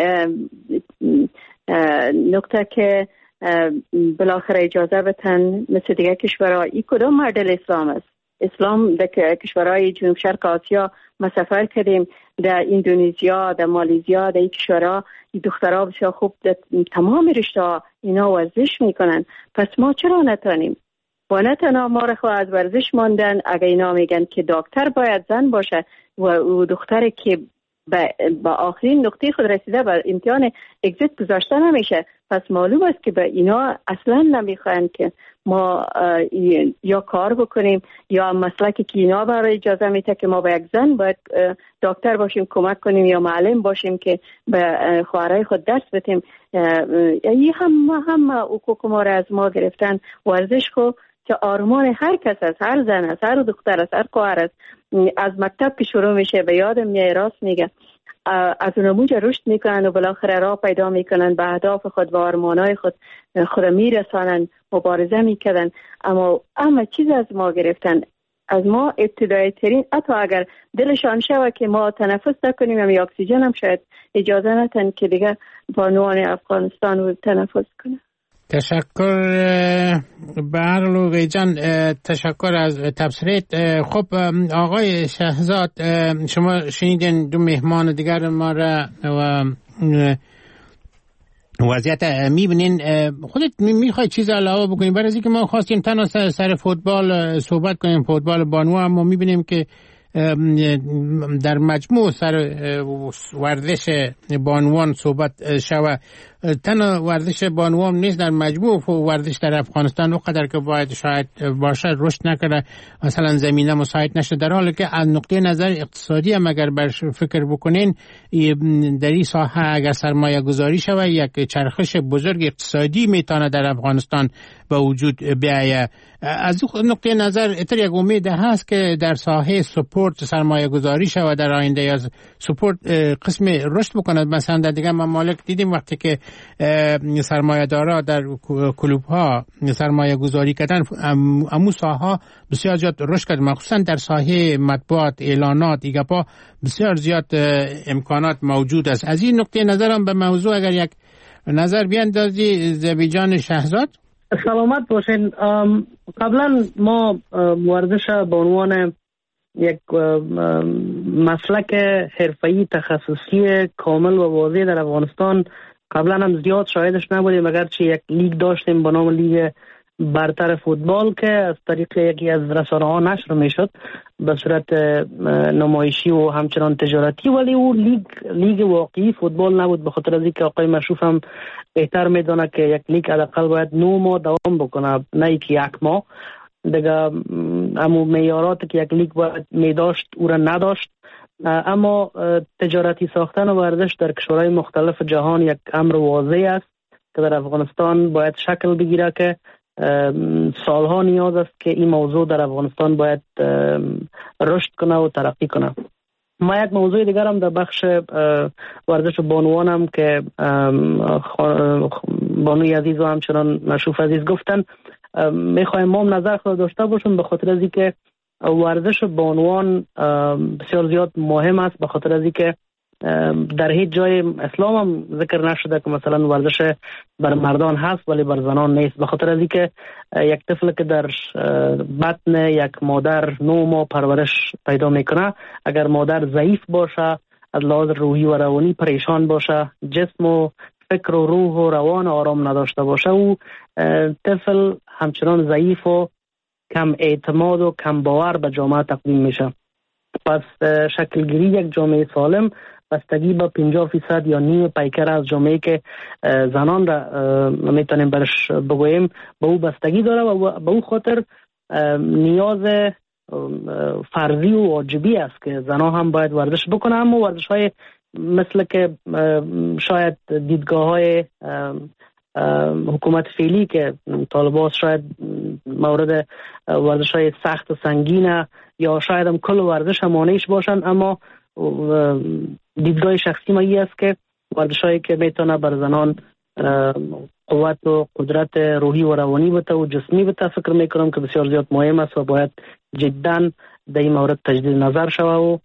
S5: نقطه که بالاخره اجازه بتن مثل دیگه کشورها. ای کدام مدل اسلام است؟ اسلام در کشورهای جنوب شرق آسیا ما سفر کردیم، در اندونزیا، در مالزیا، در این کشورها دخترها بسیار خوب در تمام رشته ها اینا ورزش میکنن. پس ما چرا نتانیم؟ و نه تنها ما را خود از ورزش ماندن. اگر اینا میگن که دکتر باید زن باشه و دختر که با آخرین نقطه خود رسیده به امتحان اگزیت گذاشته نمیشه، پس معلوم است که به اینا اصلا نمیخواین که ما یا کار بکنیم یا مسلکی که اینا برای اجازه میده که ما با یک زن باید دکتر باشیم کمک کنیم یا معلم باشیم که به خواهرای خود درس بدیم. این هم هم حقوق ما را از ما گرفتن. ورزش خو که آرمان هر کس است، هر زن است، هر دختر است، هر خواهر است. از مکتب که شروع میشه به یادم میاد، راست میگه، از اونموج رشد میکنن و بالاخره راه پیدا میکنن به اهداف خود و آرمانای خود خود میرسانن، مبارزه میکنن. اما اما چیز از ما گرفتن، از ما ابتدایی ترین، حتی اگر دلشان شود که ما تنفس نکنیم یا اکسیژن هم شاید اجازه نتن که دیگه بانوان افغانستان رو تنفس کنه.
S2: تشکر برلوغی جان، تشکر از تبصره‌ات. خب آقای شهزاد، شما شنیدین دو مهمان دیگر ما را و وضعیت میبینین. خودت میخوای چیز علاوه بکنیم؟ برای اینکه ما خواستیم تنها سر فوتبال صحبت کنیم، فوتبال بانو، اما میبینیم که در مجموع سر ورزش بانوان صحبت شود. تنها ورزش بانوان نیست، در مجموع ورزش در افغانستان اونقدر که باید شاید باشه رشد نکرده، مثلا زمینه مساعد نشده، در حالی که از نقطه نظر اقتصادی هم اگر بر فکر بکنین در این ساحه اگر سرمایه گذاری شود یک چرخش بزرگ اقتصادی میتونه در افغانستان به وجود بیاید. از نقطه نظر اتر یک امید هست که در ساحه سپورت سرمایه گذاری شود در آینده، یا سپورت قسم رشد بکنه. مثلا در دیگه ممالک دیدیم وقتی که سرمایه دارا در کلوب ها سرمایه گذاری کردن، امو ساحه بسیار زیاد رشد کرد، مخصوصا در ساحه مطبوعات، اعلانات، ایگپا بسیار زیاد امکانات موجود است. از این نقطه نظرم به موضوع اگر یک نظر بیاندازی زبیجان شهزاد.
S4: سلامت باشین. قبلا ما ورزش به عنوان یک مسلک حرفه‌ای تخصصی کامل و واضح در افغانستان قبلا هم زیاد شاهدش نبودیم، اگرچه یک لیگ داشتیم به نام لیگ برتر فوتبال که از طریق یکی از رسانه‌ها نشر میشد به صورت نمایشی و همچنان تجارتی، ولی او لیگ لیگ واقعی فوتبال نبود، به خاطر از اینکه آقای مشروف هم بهتر میدونه که یک لیگ حداقل باید نه ماه دوام بکنه، نه که یک ماه دیگه. امو معیارات که یک لیگ باید میداشت او را نداشت. اما تجارتی ساختن و ورزش در کشورهای مختلف جهان یک امر واضح است که در افغانستان باید شکل بگیره که سالها نیاز است که این موضوع در افغانستان باید رشد کنه و ترقی کنه. ما یک موضوع دیگر هم در بخش ورزش بانوانم که بانوی عزیز و همچنان مشروف عزیز گفتن، میخوایم ما هم نظر خود داشته باشیم، به خاطر از اینکه ورزش بانوان بسیار زیاد مهم است، به خاطر از اینکه در هیچ جای اسلام هم ذکر نشده که مثلا ورزش بر مردان هست ولی بر زنان نیست، به خاطر از اینکه یک طفل که در بطن یک مادر نه ماه پرورش پیدا میکنه، اگر مادر ضعیف باشه، از لحاظ روحی و روانی پریشان باشه، جسم و فکر و روح و روان آرام نداشته باشه و طفل همچنان ضعیف و کم اعتماد و کم باور به جامعه تقدیم میشه. پس شکلگیری یک جامعه سالم بستگی به پنجاه فیصد یا نیم پیکر از جامعه که زنان را میتونیم برش بگوییم به او بستگی داره و به او خاطر نیاز فرضی و واجبی است که زنان هم باید ورزش بکنه. اما ورزش های مثل که شاید دیدگاه های حکومت فعلی که طالبان شاید مورد ورزش های سخت و سنگینه یا شاید هم کل ورزش همانیش باشن، اما دیدگاه شخصی ما این است که ورزش هایی که میتونه بر زنان قوت و قدرت روحی و روانی بده و جسمی بده فکر میکنم که بسیار زیاد مهم است و باید جدا در این مورد تجدید نظر شود و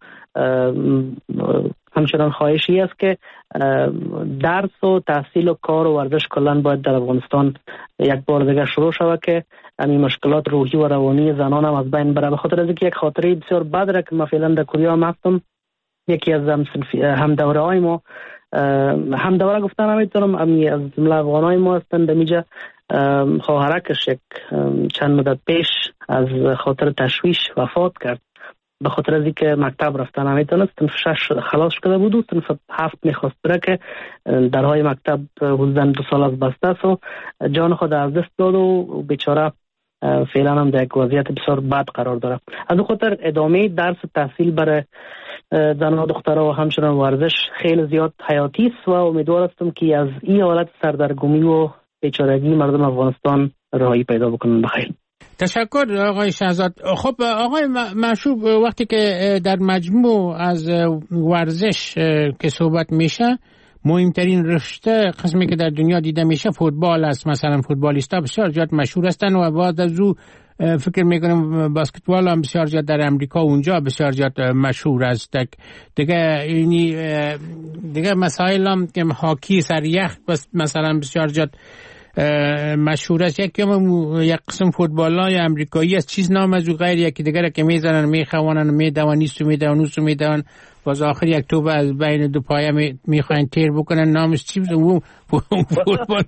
S4: همچنان خواهشی است که درس و تحصیل و کار و ورزش کلان باید در افغانستان یک بار دیگه شروع شود که همین مشکلات روحی و روانی زنان هم از بین بره. به خاطر از اینکه یک خاطره بسیار بد را که ما فعلا در کوریا هم هستم، یکی از هم دوره های ما هم دوره گفتن نمیتونم امی از جمله افغان های ما هستند دمیجا خواهرکش یک چند مدت پیش از خاطر تشویش وفات کرد به خاطر از اینکه مکتب رفتن نمیتونست. صنف شش خلاص شده بود و صنف هفت میخواست بره که درهای مکتب حدوداً دو سال از بسته است و جان خود از دست داد و بیچاره فعلا هم در یک وضعیت بسیار بد قرار داره. از اون خاطر ادامه درس تحصیل برای زن و دخترها و همچنان ورزش خیلی زیاد حیاتی است و امیدوار هستم که از این حالت سردرگمی و بیچارگی مردم افغانستان رهایی پیدا بکنن. بخیر.
S2: تشکر آقای شهزاد. خب آقای مشوب، وقتی که در مجموع از ورزش که صحبت میشه، مهمترین رشته قسمی که در دنیا دیده میشه فوتبال است. مثلا فوتبالیستا بسیار زیاد مشهور هستند و بعد از او فکر میکنم بسکتبال هم بسیار زیاد در امریکا اونجا بسیار زیاد مشهور است. دیگه یعنی دیگه مسائل هم که هاکی سر یخ بس مثلا بسیار زیاد مشهور است. یکی هم یک قسم فوتبال های امریکایی است، چیز نام از او غیر یکی دیگر که میزنن میخوانن میدون نیست و میدون نیست و میدون باز آخر یک توپ از بین دو پایه میخواین تیر بکنن، نامش چی بود اون فوتبال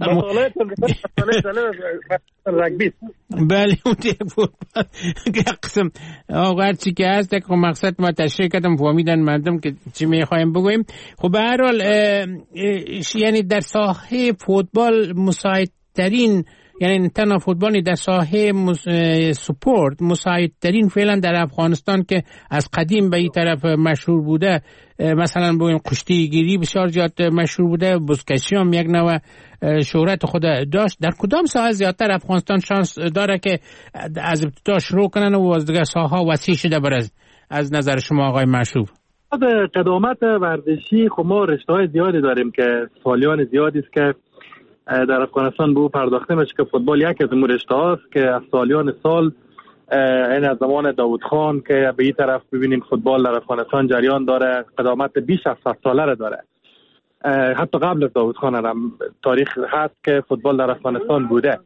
S3: رگبی.
S2: بله اون فوتبال یک قسم آخر چی که هست یک مقصد ما تشریح کردم فهمیدن مردم که چی میخوایم بگویم. خب به هر حال یعنی در ساحه فوتبال مساعدترین، یعنی تنها فوتبالی در ساحه مس... سپورت مساعدترین فعلا در افغانستان که از قدیم به این طرف مشهور بوده، مثلا بگویم کشتی گیری بسیار زیاد مشهور بوده، بزکشی هم یک نوع شهرت خود داشت. در کدام ساحه زیادتر افغانستان شانس داره که از ابتدا شروع کنن و از دیگه ساحه وسیع شده برز از نظر شما آقای مشوب؟
S3: به قدامت ورزشی خب ما رشته‌های زیادی داریم که سالیان زیادی است که در افغانستان به او پرداخته میشه که فوتبال یکی از اون رشته هاست که از سالیان سال این از زمان داوود خان که به این طرف ببینیم فوتبال در افغانستان جریان داره، قدامت بیش از صد ساله را داره. حتی قبل از داوود خان هم تاریخ هست که فوتبال در افغانستان بوده.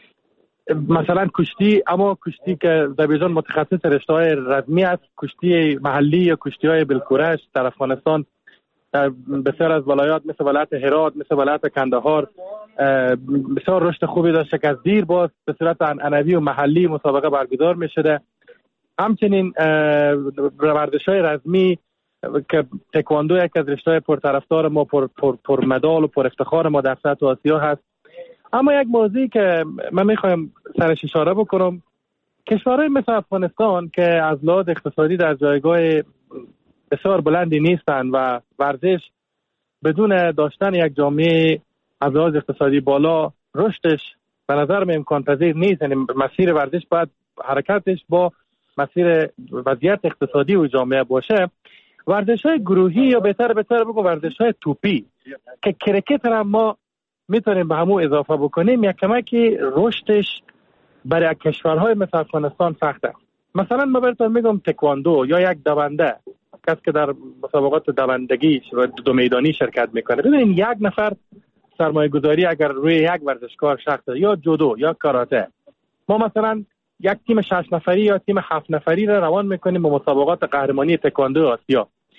S3: مثلا کشتی، اما کشتی که در بیجان متخصص رشته های رزمی است، کشتی محلی یا کشتی های بالکورش در افغانستان در بسیار از ولایات مثل ولایت هرات، مثل ولایت کندهار بسیار رشد خوبی داشته که از دیر باز به صورت عنعنوی و محلی مسابقه برگزار می شده. همچنین ورزش‌های رزمی که تکواندو یک از رشته‌های پرطرفدار ما، پر پر پر مدال و پر افتخار ما در سطح آسیا هست. اما یک موضوعی که من میخوایم سرش اشاره بکنم، کشورهای مثل افغانستان که از لحاظ اقتصادی در جایگاه بسیار بلندی نیستند و ورزش بدون داشتن یک جامعه از لحاظ اقتصادی بالا رشدش به نظر من امکان پذیر نیست. یعنی مسیر ورزش باید حرکتش با مسیر وضعیت اقتصادی و جامعه باشه. ورزش‌های گروهی یا بهتر بهتر بگم ورزش‌های توپی که کرکت را ما میتونیم به همون اضافه بکنیم، یک کمکی رشدش برای کشورهای مثل افغانستان سخته. مثلا من براتون میگم تکواندو یا یک دونده، کسی که در مسابقات دوندگی و دو میدانی شرکت میکنه، ببینید یک نفر سرمایه گذاری اگر روی یک ورزشکار شخص یا جودو یا کاراته، ما مثلا یک تیم شش نفری یا تیم هفت نفری را روان میکنیم به مسابقات قهرمانی تکواندو آسیا.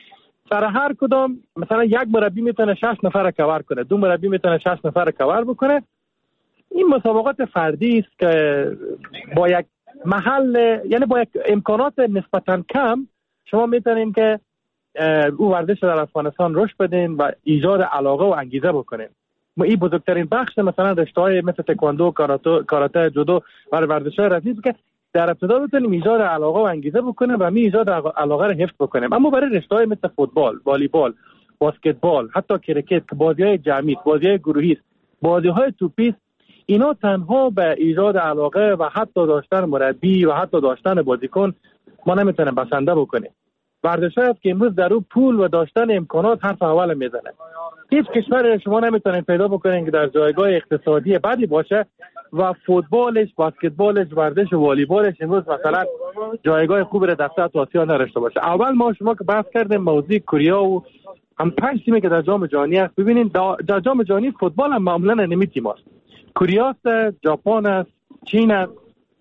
S3: سر هر کدام مثلا یک مربی میتونه شش نفر کاور کنه، دو مربی میتونه شش نفر کاور بکنه. این مسابقات فردی است که با یک محل، یعنی با یک امکانات نسبتا کم شما میتونین که او ورزش در افغانستان رشد بدین و ایجاد علاقه و انگیزه بکنین. ما این بزرگترین بخش مثلا رشته‌های مثل تکواندو، کاراته، کاراته، جودو و ورزش‌های رزمی که در ابتدا بتونیم ایجاد علاقه و انگیزه بکنیم و می ایجاد علاقه رو حفظ بکنیم. اما برای رشته‌های مثل فوتبال، والیبال، بسکتبال، حتی کرکت که بازی‌های جمعی، بازی‌های گروهی، بازی‌های توپی، اینا تنها به ایجاد علاقه و حتی داشتن مربی و حتی داشتن بازیکن ما نمیتونیم بسنده بکنیم. ورزش‌هایی است که امروز در اون پول و داشتن امکانات حرف اول میزنه. هیچ کشوری شما نمیتونید پیدا بکنید که در جایگاه اقتصادی بدی باشه و فوتبالش، بسکتبالش، ورزش و والیبالش امروز مثلا جایگاه خوبی را در سطح آسیا نداشته باشه. اول ما شما که بحث کردیم موضوع کره و هم پنج تیمی که در جام جهانی است. ببینید در جام جهانی فوتبال هم معمولا نمی تیم است. کره است، ژاپن است، چین است.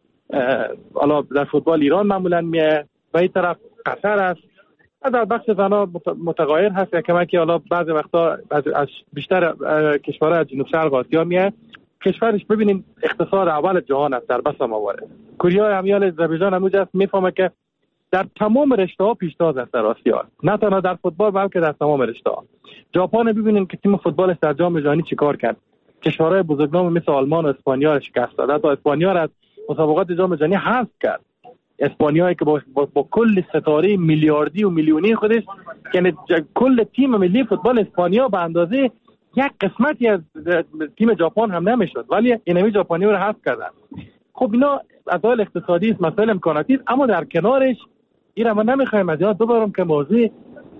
S3: حالا در فوتبال ایران معمولا میه و این طرف قطر است. در بخش زنا متغایر هست که که حالا بعضی وقتا از بیشتر کشورها از جنوب شرق آسیا میاد. کشورش ببینیم اقتصاد اول جهان است در بس موارد. کره همیال آذربایجان همونج است، میفهمه که در تمام رشته‌ها پیشتاز است در آسیا، نه تنها در فوتبال بلکه در تمام رشته‌ها. ژاپن ببینیم که تیم فوتبالش در جام جهانی چیکار کرد. کشورهای بزرگنام مثل آلمان و اسپانیا را شکست داد. تا اسپانیا را از مسابقات جام جهانی حذف کرد. اسپانیایی که با, با, با کل ستاره میلیاردی و میلیونی خودش، یعنی کل تیم ملی فوتبال اسپانیا به اندازه یک قسمتی از تیم ژاپن هم نمیشد، ولی اینمی ژاپنی‌ها رو حذف کردن. خب اینا مسائل اقتصادی است، مسائل امکاناتی است، اما در کنارش این ما نمیخوایم از یاد ببرم که موضوع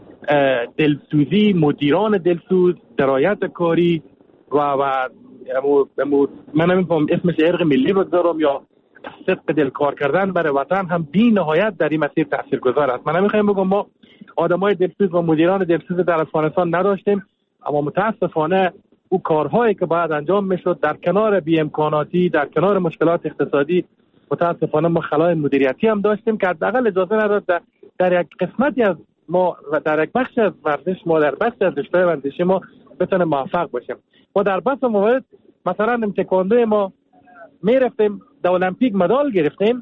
S3: دلسوزی، مدیران دلسوز، درایت کاری و و من نمیفهم اسمش ارق ملی بگذارم یا صدق دل کار کردن برای وطن هم بی نهایت در این مسیر تاثیرگذار است. من نمیخوایم بگم ما آدمای دلسوز و مدیران دلسوز در افغانستان نداشتیم، اما متاسفانه او کارهایی که باید انجام میشد در کنار بی امکاناتی، در کنار مشکلات اقتصادی، متاسفانه ما خلای مدیریتی هم داشتیم که حداقل اجازه نداد در, در یک قسمتی از ما و در یک بخش از ورزش ما، در بخش از رشته ورزشی ما بتونه موفق باشیم. ما در بس موارد مثلا تکواندو ما میرفتیم در المپیک مدال گرفتیم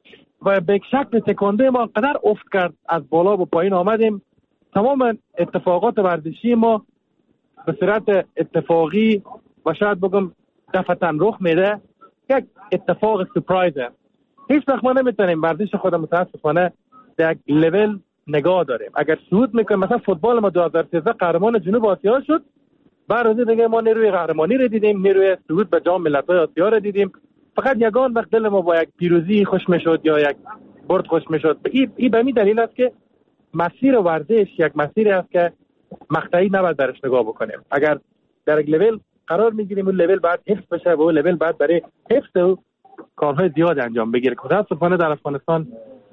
S3: و به شکل تکواندو ما قدر افت کرد، از بالا و پایین آمدیم. تمام اتفاقات ورزشی ما به صورت اتفاقی و شاید بگم دفعتاً رخ میده. یک اتفاق سپرایزه. هیچ وقت ما نمیتونیم ورزش خود متاسفانه در یک لول نگاه داریم. اگر صعود میکنیم، مثلا فوتبال ما دو هزار و سیزده قهرمان جنوب آسیا شد، بعد از دیگه ما نیروی قهرمانی رو دیدیم، نیروی صعود به جام ملت‌های آسیا رو دیدیم. فقط یگان وقت دل ما با یک پیروزی خوش میشد یا یک برد خوش میشد. این ای به می دلیل است که مسیر ورزش یک مسیری است که مقطعی نباید درش نگاه بکنیم. اگر در یک لول قرار میگیریم، اون لول بعد حفظ بشه و اون لول بعد برای حفظ او کارهای زیاد انجام بگیره. متاسفانه در افغانستان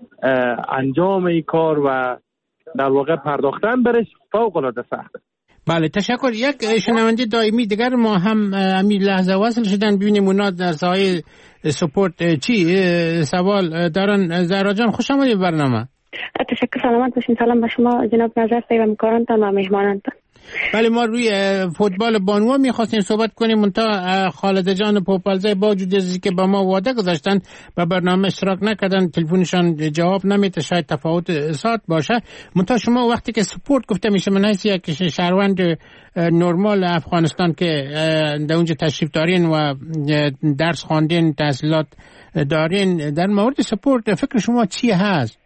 S3: انجام این کار و در واقع پرداختن برش فوق العاده سخته.
S2: بله، تشکر. یک شنونده دائمی دیگر ما هم همین لحظه وصل شدن، ببینیم اونا در ساحه سپورت چی سوال دارن. زهرا جان خوش آمدید برنامه.
S6: تشکر، سلامت باشین. سلام به شما جناب نظر و همکارانتان و مهمانانتان.
S2: بله، ما روی فوتبال بانوا میخواستیم صحبت کنیم، منتها خالد جان پوپلزای با وجود از که با ما وعده گذاشتن و برنامه اشتراک نکردن، تلفنشان جواب نمیده، شاید تفاوت ساعت باشه. منتها شما وقتی که سپورت گفته میشه، من حیث یک شهروند نرمال افغانستان که در اونجا تشریف دارین و درس خواندین، تحصیلات دارین، در مورد سپورت فکر شما چی هست؟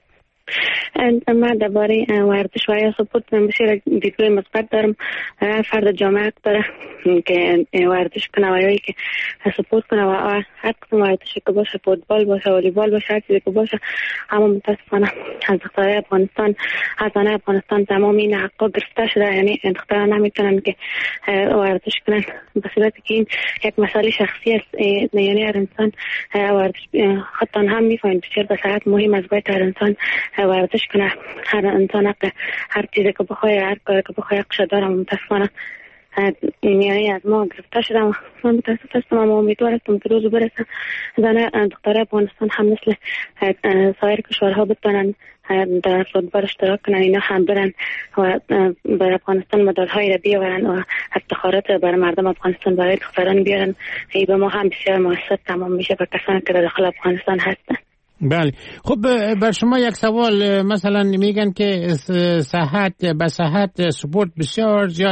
S6: من درباره ورزش و یا سپورت بسیار دیدگاه مثبت دارم. فرد جامعه داره که ورزش کنه و یا که سپورت کنه و هر کدوم ورزشی که باشه، فوتبال باشه، والیبال باشه، هر چیزی که باشه، اما متاسفانه از دخترای افغانستان، از زنای افغانستان تمام این حقا گرفته شده. یعنی دخترها نمیتونن که ورزش کنن به صورتی که این یک مسئله شخصی است. یعنی هر انسان ورزش حتی هم میفهمید بسیار به صحت مهم از باید هر انسان ورزش کنه. هر انسان حق هر چیزی که بخواه، هر کاری که بخواه حقش داره. متاسفانه یعنی از ما گرفته شدم. من متاسف هستم اما امیدوار هستم که روز برسه زن دختر افغانستان هم مثل سایر کشورها بتونن در فوتبال اشتراک کنن، اینا هم برن و بر افغانستان مدالهای را بیاورن و افتخارات بر مردم افغانستان برای دختران بیارن. ای به ما هم بسیار موثر تمام میشه و کسانی که در داخل افغانستان هستن.
S2: بله. خب بر شما یک سوال، مثلا میگن که صحت به صحت سپورت بسیار زیاد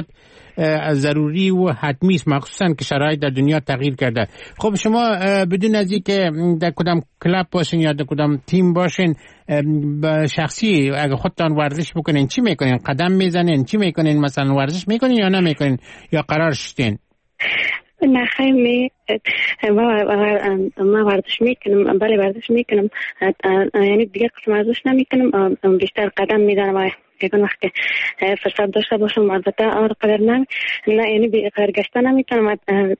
S2: ضروری و حتمی است، مخصوصا که شرایط در دنیا تغییر کرده. خب شما بدون از اینکه در کدام کلاب باشین یا در کدام تیم باشین، به شخصی اگه خودتان ورزش بکنین چی میکنین؟ قدم میزنین؟ چی میکنین؟ مثلا ورزش میکنین یا نمیکنین یا قرار شدین؟
S6: نه خیلی می ما ما ورزش میکنم، بله ورزش میکنم، یعنی دیگه قسم ورزش نمیکنم، بیشتر قدم میزنم و یکن وقت که فرصت داشته باشم البته آن قدر نه نه یعنی بی قدر گشته نمیتونم.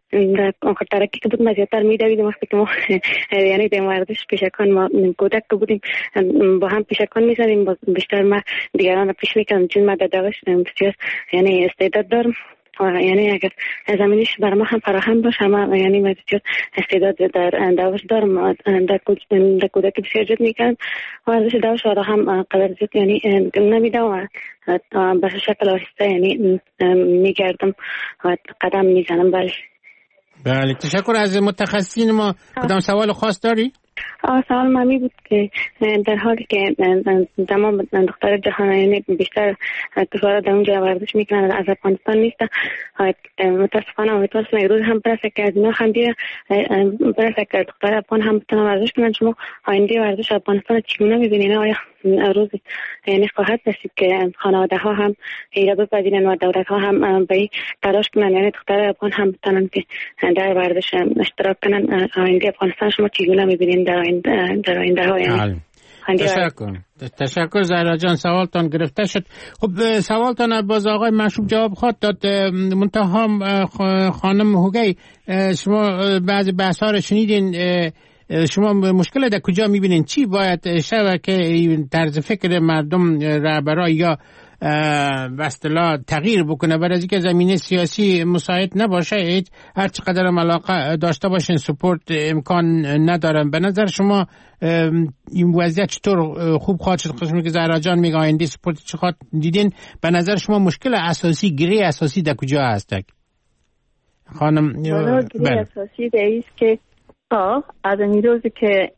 S6: آخر ترکی که بود ما زیادتر میدویدیم وقتی که ما یعنی در ورزش پیشکان ما کودک که بودیم با هم پیشکان میزدیم، بیشتر ما دیگران را پیش میکنم چون ما در داغش بسیار یعنی استعداد دارم یعنی اگر زمینش بر ما هم فراهم باشه ما یعنی من استعداد در داوش دارم. در کودکی بسیار جد میکنم ورزش داوش را هم قدر زیاد یعنی نمیدم و به شکل آهسته یعنی میگردم و قدم میزنم. بله
S2: بله تشکر از متخصصین ما. کدام سوال خاص داری؟
S6: آه سوال مامی بود که در حالی که تمام دختر جهان یعنی بیشتر کشورها در اونجا ورزش میکنن از افغانستان نیست، متاسفانه امیدوارم یک روز هم برسه که از اینا هم دیگه برسه که دختر افغان هم بتونن ورزش کنن. شما آینده ورزش افغانستان چگونه میبینین؟ آیا روز یعنی خواهد رسید که خانواده ها هم ایرا بپذیرن و دولت ها هم به این تلاش کنن یعنی دختر افغان هم بتونن که در ورزش اشتراک کنن؟ آینده افغانستان شما چگونه میبینین در آینده در آینده ها؟ یعنی
S2: تشکر تشکر زهرا جان، سوالتان گرفته شد. خب سوالتان باز آقای مشروب جواب خواهد داد. منتها خانم هوگی شما بعضی بحث ها رو شنیدین، شما مشکل در کجا میبینین؟ چی باید شود که طرز فکر مردم رهبرای یا به اصطلاح تغییر بکنه برای اینکه زمینه سیاسی مساعد نباشه؟ هر چقدر هم علاقه داشته باشین سپورت امکان ندارن. به نظر شما این وضعیت چطور خوب خواهد شد؟ قسمی که زهرا جان میگه آینده سپورت چه خواهد دیدین؟ به نظر شما مشکل اساسی گره اساسی در کجا هست خانم؟
S5: گره اساسی در ایست که از این روزی که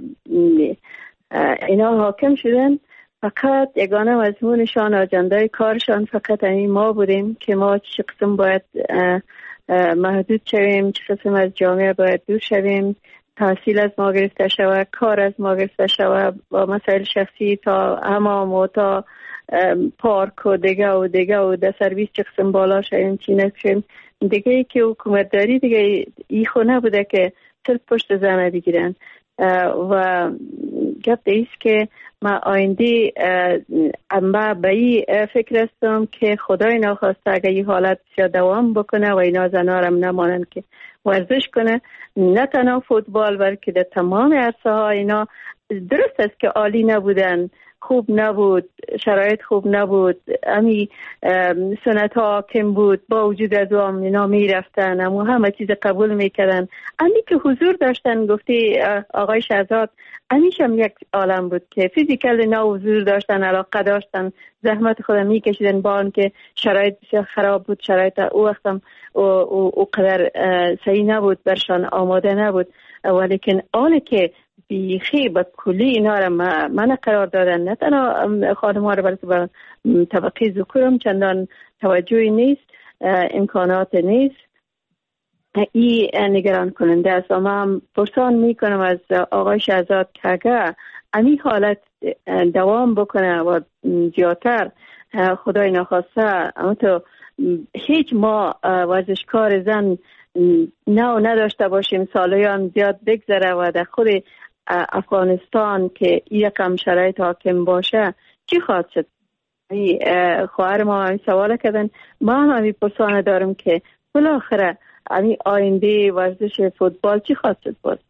S5: اینا حاکم شدن فقط یگانه مضمونشان اجنده کارشان فقط این ما بودیم که ما چه قسم باید محدود شویم، چه قسم از جامعه باید دور شویم، تحصیل از ما گرفته شود، کار از ما گرفته شود، با مسائل شخصی تا حمام و تا پارک و دیگه و دیگه و در سرویس چه قسم بالا شویم چی نشویم. دیگه ای که حکومت داری دیگه ای خونه بوده که صرف پشت زنه بگیرن و گفت ایست که ما آینده اما به این فکر هستم که خدای ناخواسته اگر این حالت بسیار دوام بکنه و اینا زنها هم نمانن که ورزش کنه، نه تنها فوتبال بلکه در تمام عرصه ها اینا درست است که عالی نبودن، خوب نبود، شرایط خوب نبود، امی سنت ها حاکم بود، با وجود از او اینا می رفتن اما همه چیز قبول می کردن. امی که حضور داشتن گفتی آقای شهزاد امیش هم یک عالم بود که فیزیکال اینا حضور داشتن، علاقه داشتن، زحمت خودم می کشیدن با آن که شرایط بسیار خراب بود، شرایط او وقت هم او قدر صحیح نبود، برشان آماده نبود، ولیکن آنه که بیخی با کلی اینا را من قرار دادن، نه تنها خانم ها را بلکه با طبقه ذکورم چندان توجهی نیست، امکانات نیست، ای نگران کننده است. و من پرسان میکنم از آقای شهزاد که اگر امی حالت دوام بکنه و زیادتر خدای ناخواسته اما تو هیچ ما ورزشکار زن نو نداشته باشیم، سالیان زیاد بگذره و در خود افغانستان که این رقم شرایط حاکم باشه چی خواهد شد؟ خواهر ما همین سوال کردن، ما هم همین پرسانه دارم که بالاخره همین آینده ورزش فوتبال چی خواهد شد؟ باز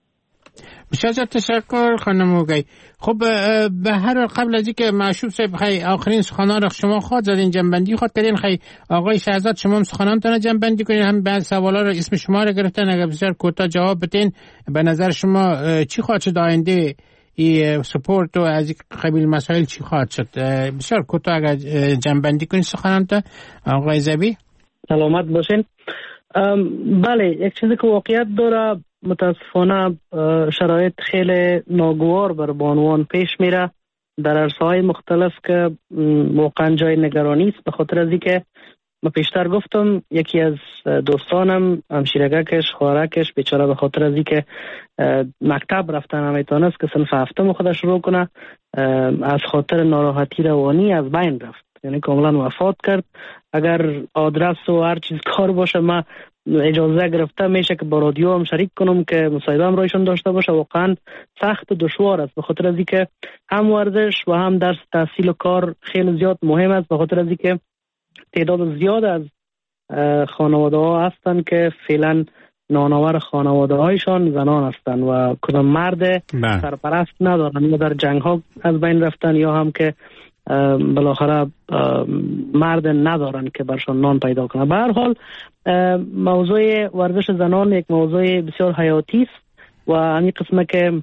S2: بسیار تشکر خانم اوگی. خب به هر حال قبل از اینکه معشوق صاحب خی آخرین سخنان را شما خواهد زدین جنبندی خواهد کردین، خی آقای شهزاد شما هم سخنانتان جنبندی کنین، هم بعض سوالا را اسم شما را گرفتن، اگر بسیار کوتاه جواب بدین به نظر شما چی خواهد شد آینده ای سپورت و از این قبیل مسائل چی خواهد شد؟ بسیار کوتاه اگر جنبندی کنین سخنانتان آقای زبی.
S4: سلامت باشین. بله، یک چیزی که واقعیت داره، متاسفانه شرایط خیلی ناگوار بر بانوان پیش میره در عرصه‌های مختلف که واقعا جای نگرانی است، به خاطر از اینکه من پیشتر گفتم یکی از دوستانم همشیرگکش خواهرکش بیچاره به خاطر از اینکه مکتب رفتن نمیتونست که صنف هفتم خودش شروع کنه، از خاطر ناراحتی روانی از بین رفت، یعنی کاملا وفات کرد. اگر آدرس و هر چیز کار باشه ما اجازه گرفته میشه که با رادیو هم شریک کنم که مصاحبه هم رایشون داشته باشه. واقعا سخت و دشوار است، به خاطر از اینکه هم ورزش و هم درس تحصیل و کار خیلی زیاد مهم است، به خاطر از اینکه تعداد زیاد از خانواده ها هستن که فعلا نانآور خانواده هایشان زنان هستن و کدام مرد سرپرست ندارن، یا در جنگ ها از بین رفتن یا هم که بالاخره مرد ندارن که برشان نان پیدا کنه. به هر حال موضوع ورزش زنان یک موضوع بسیار حیاتی است و همین قسمه که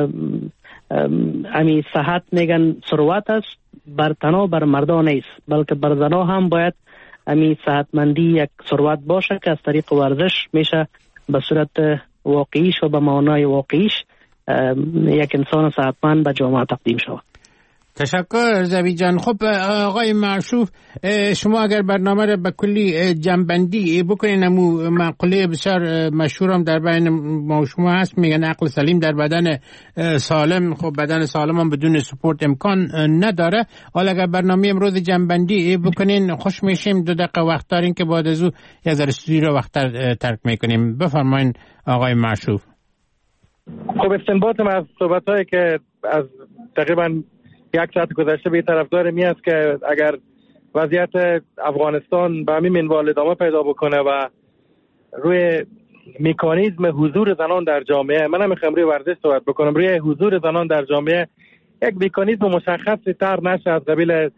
S4: همین صحت میگن ثروت است، بر تنها بر مردا نیست بلکه بر زنا هم باید همین صحتمندی یک ثروت باشه که از طریق ورزش میشه به صورت واقعیش و به معنای واقعیش یک انسان صحتمند به جامعه تقدیم شود.
S2: تشکر زبی جان. خب آقای معشوف، شما اگر برنامه را به کلی جنبندی بکنین، امو مقوله بسیار مشهورم در بین ما و شما هست، میگن عقل سلیم در بدن سالم. خب بدن سالم هم بدون سپورت امکان نداره. حالا اگر برنامه امروز جنبندی بکنین خوش میشیم. دو دقیقه وقت دارین که بعد از او یک ذره استودیو رو وقت ترک میکنیم. بفرمایین آقای معشوف.
S3: خب استنباطم از صحبت‌هایی که از تقریبا یک ساعت گذشته به طرفدار می است که اگر وضعیت افغانستان به همین منوال ادامه پیدا بکنه و روی مکانیزم حضور زنان در جامعه، من هم میخوام روی ورزش صحبت بکنم، روی حضور زنان در جامعه یک مکانیزم مشخصی تر نشه از قبیل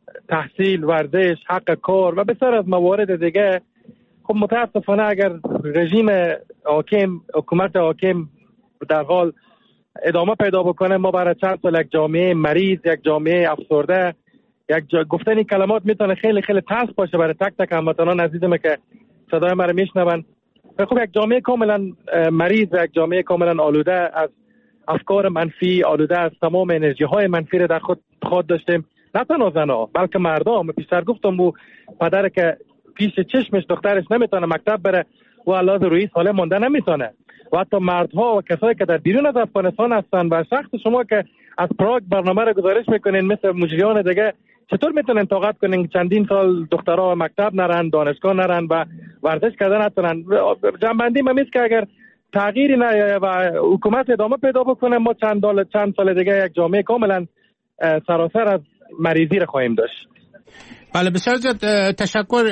S3: تحصیل، ورزش، حق کار و بسیار از موارد دیگه، خب متاسفانه اگر رژیم حاکم، حکومت حاکم در حال ادامه پیدا بکنه، ما برای چند سال یک جامعه مریض، یک جامعه افسرده، یک جا... گفتن این کلمات میتونه خیلی خیلی تلخ باشه برای تک تک هموطنان عزیزم که صدای ما رو میشنون. خب یک جامعه کاملا مریض، یک جامعه کاملا آلوده از افکار منفی، آلوده از تمام انرژی های منفی رو در خود خود داشتیم. نه تنها زنها بلکه مردم. پیشتر گفتم بو پدر که پیش چشمش دخترش نمیتونه مکتب بره و علاوه روی سالم مونده نمیتونه، و حتی مردها و کسایی که در بیرون از افغانستان هستن و شخص شما که از پراگ برنامه رو گزارش میکنین مثل مجریان دیگه، چطور میتونن طاقت کنین چندین سال دخترها مکتب نرن، دانشگاه نرن و ورزش کردن نتونن؟ جنبندی من میست که اگر تغییری نه و حکومت ادامه پیدا بکنه، ما چند سال چند سال دیگه یک جامعه کاملا سراسر از مریضی رو خواهیم داشت.
S2: بله بسیار زیاد تشکر.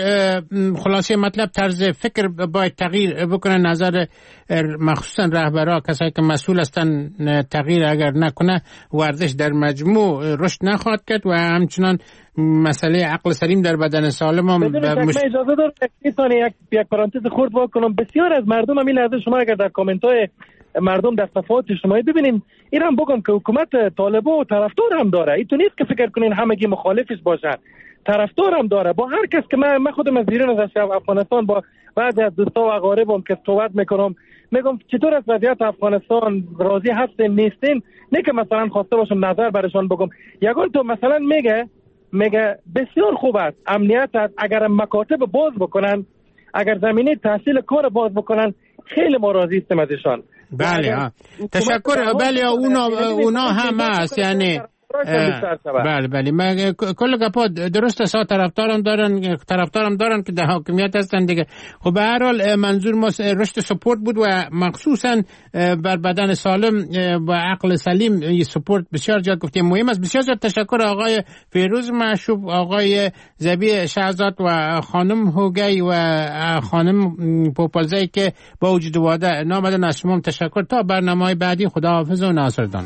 S2: خلاصه مطلب طرز فکر باید تغییر بکنه، نظر مخصوصا رهبرها، کسایی که مسئول هستن تغییر اگر نکنه ورزش در مجموع رشد نخواهد کرد و همچنان مسئله عقل سلیم در بدن سالم هم
S3: مش... اجازه دارم یک یک پرانتز خرد واکنم. بسیار از مردم همین لحظه شما اگر در کامنت های مردم در صفحات اجتماعی ببینین، این هم بگم که حکومت طالبان و طرفدار هم داره. این تو نیست که فکر کنین همگی مخالفش باشن، طرفدار هم داره. با هر کس که من من خودم از بیرون از افغانستان با بعضی از دوستا و اقاربم که صحبت میکنم میگم چطور از وضعیت افغانستان راضی هستین نیستین، نه که مثلا خواسته باشم نظر برشان بگم. یگان تو مثلا میگه میگه بسیار خوب است، امنیت است، اگر مکاتب باز بکنن، اگر زمینه تحصیل کار باز بکنن، خیلی ما راضی هستیم ازشان.
S2: بله ها. تشکر. بله اونا اونا هم هست، یعنی بله بله من کل گپا درست سا طرفدارم دارن طرفدارم دارن که در حاکمیت هستن دیگه. خب به هر حال منظور ما رشد سپورت بود و مخصوصا بر بدن سالم و عقل سلیم این سپورت بسیار زیاد گفتیم مهم است. بسیار زیاد تشکر آقای فیروز معشوق، آقای زبی شهزاد و خانم هوگی و خانم پوپلزی که با وجود واده نامدن. از شما تشکر. تا برنامه بعدی خداحافظ و ناصرتان.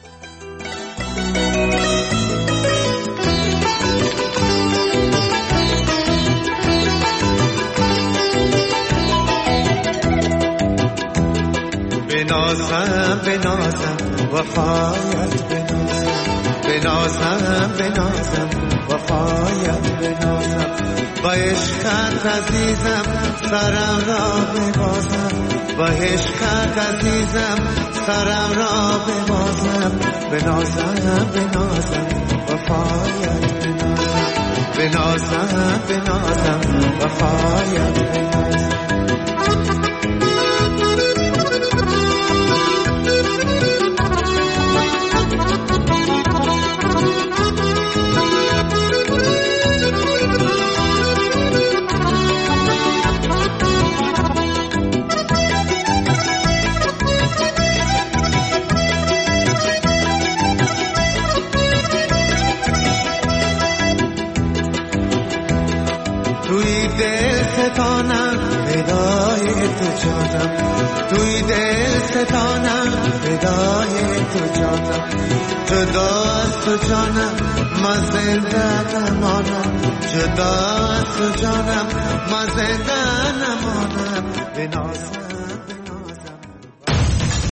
S7: بنازم بنازم وفایت بنازم بنازم بنازم وفایت بنازم با عشقت عزیزم سرم را ببازم با عشقت عزیزم سرم را ببازم بنازم بنازم وفایت بنازم بنازم بنازم وفایت بنازم. توی دل ستانم فدای تو جانم توی دل ستانم فدای تو جانم جدا از تو جانم ما زنده نمانم جدا از تو جانم ما زنده نمانم بنازم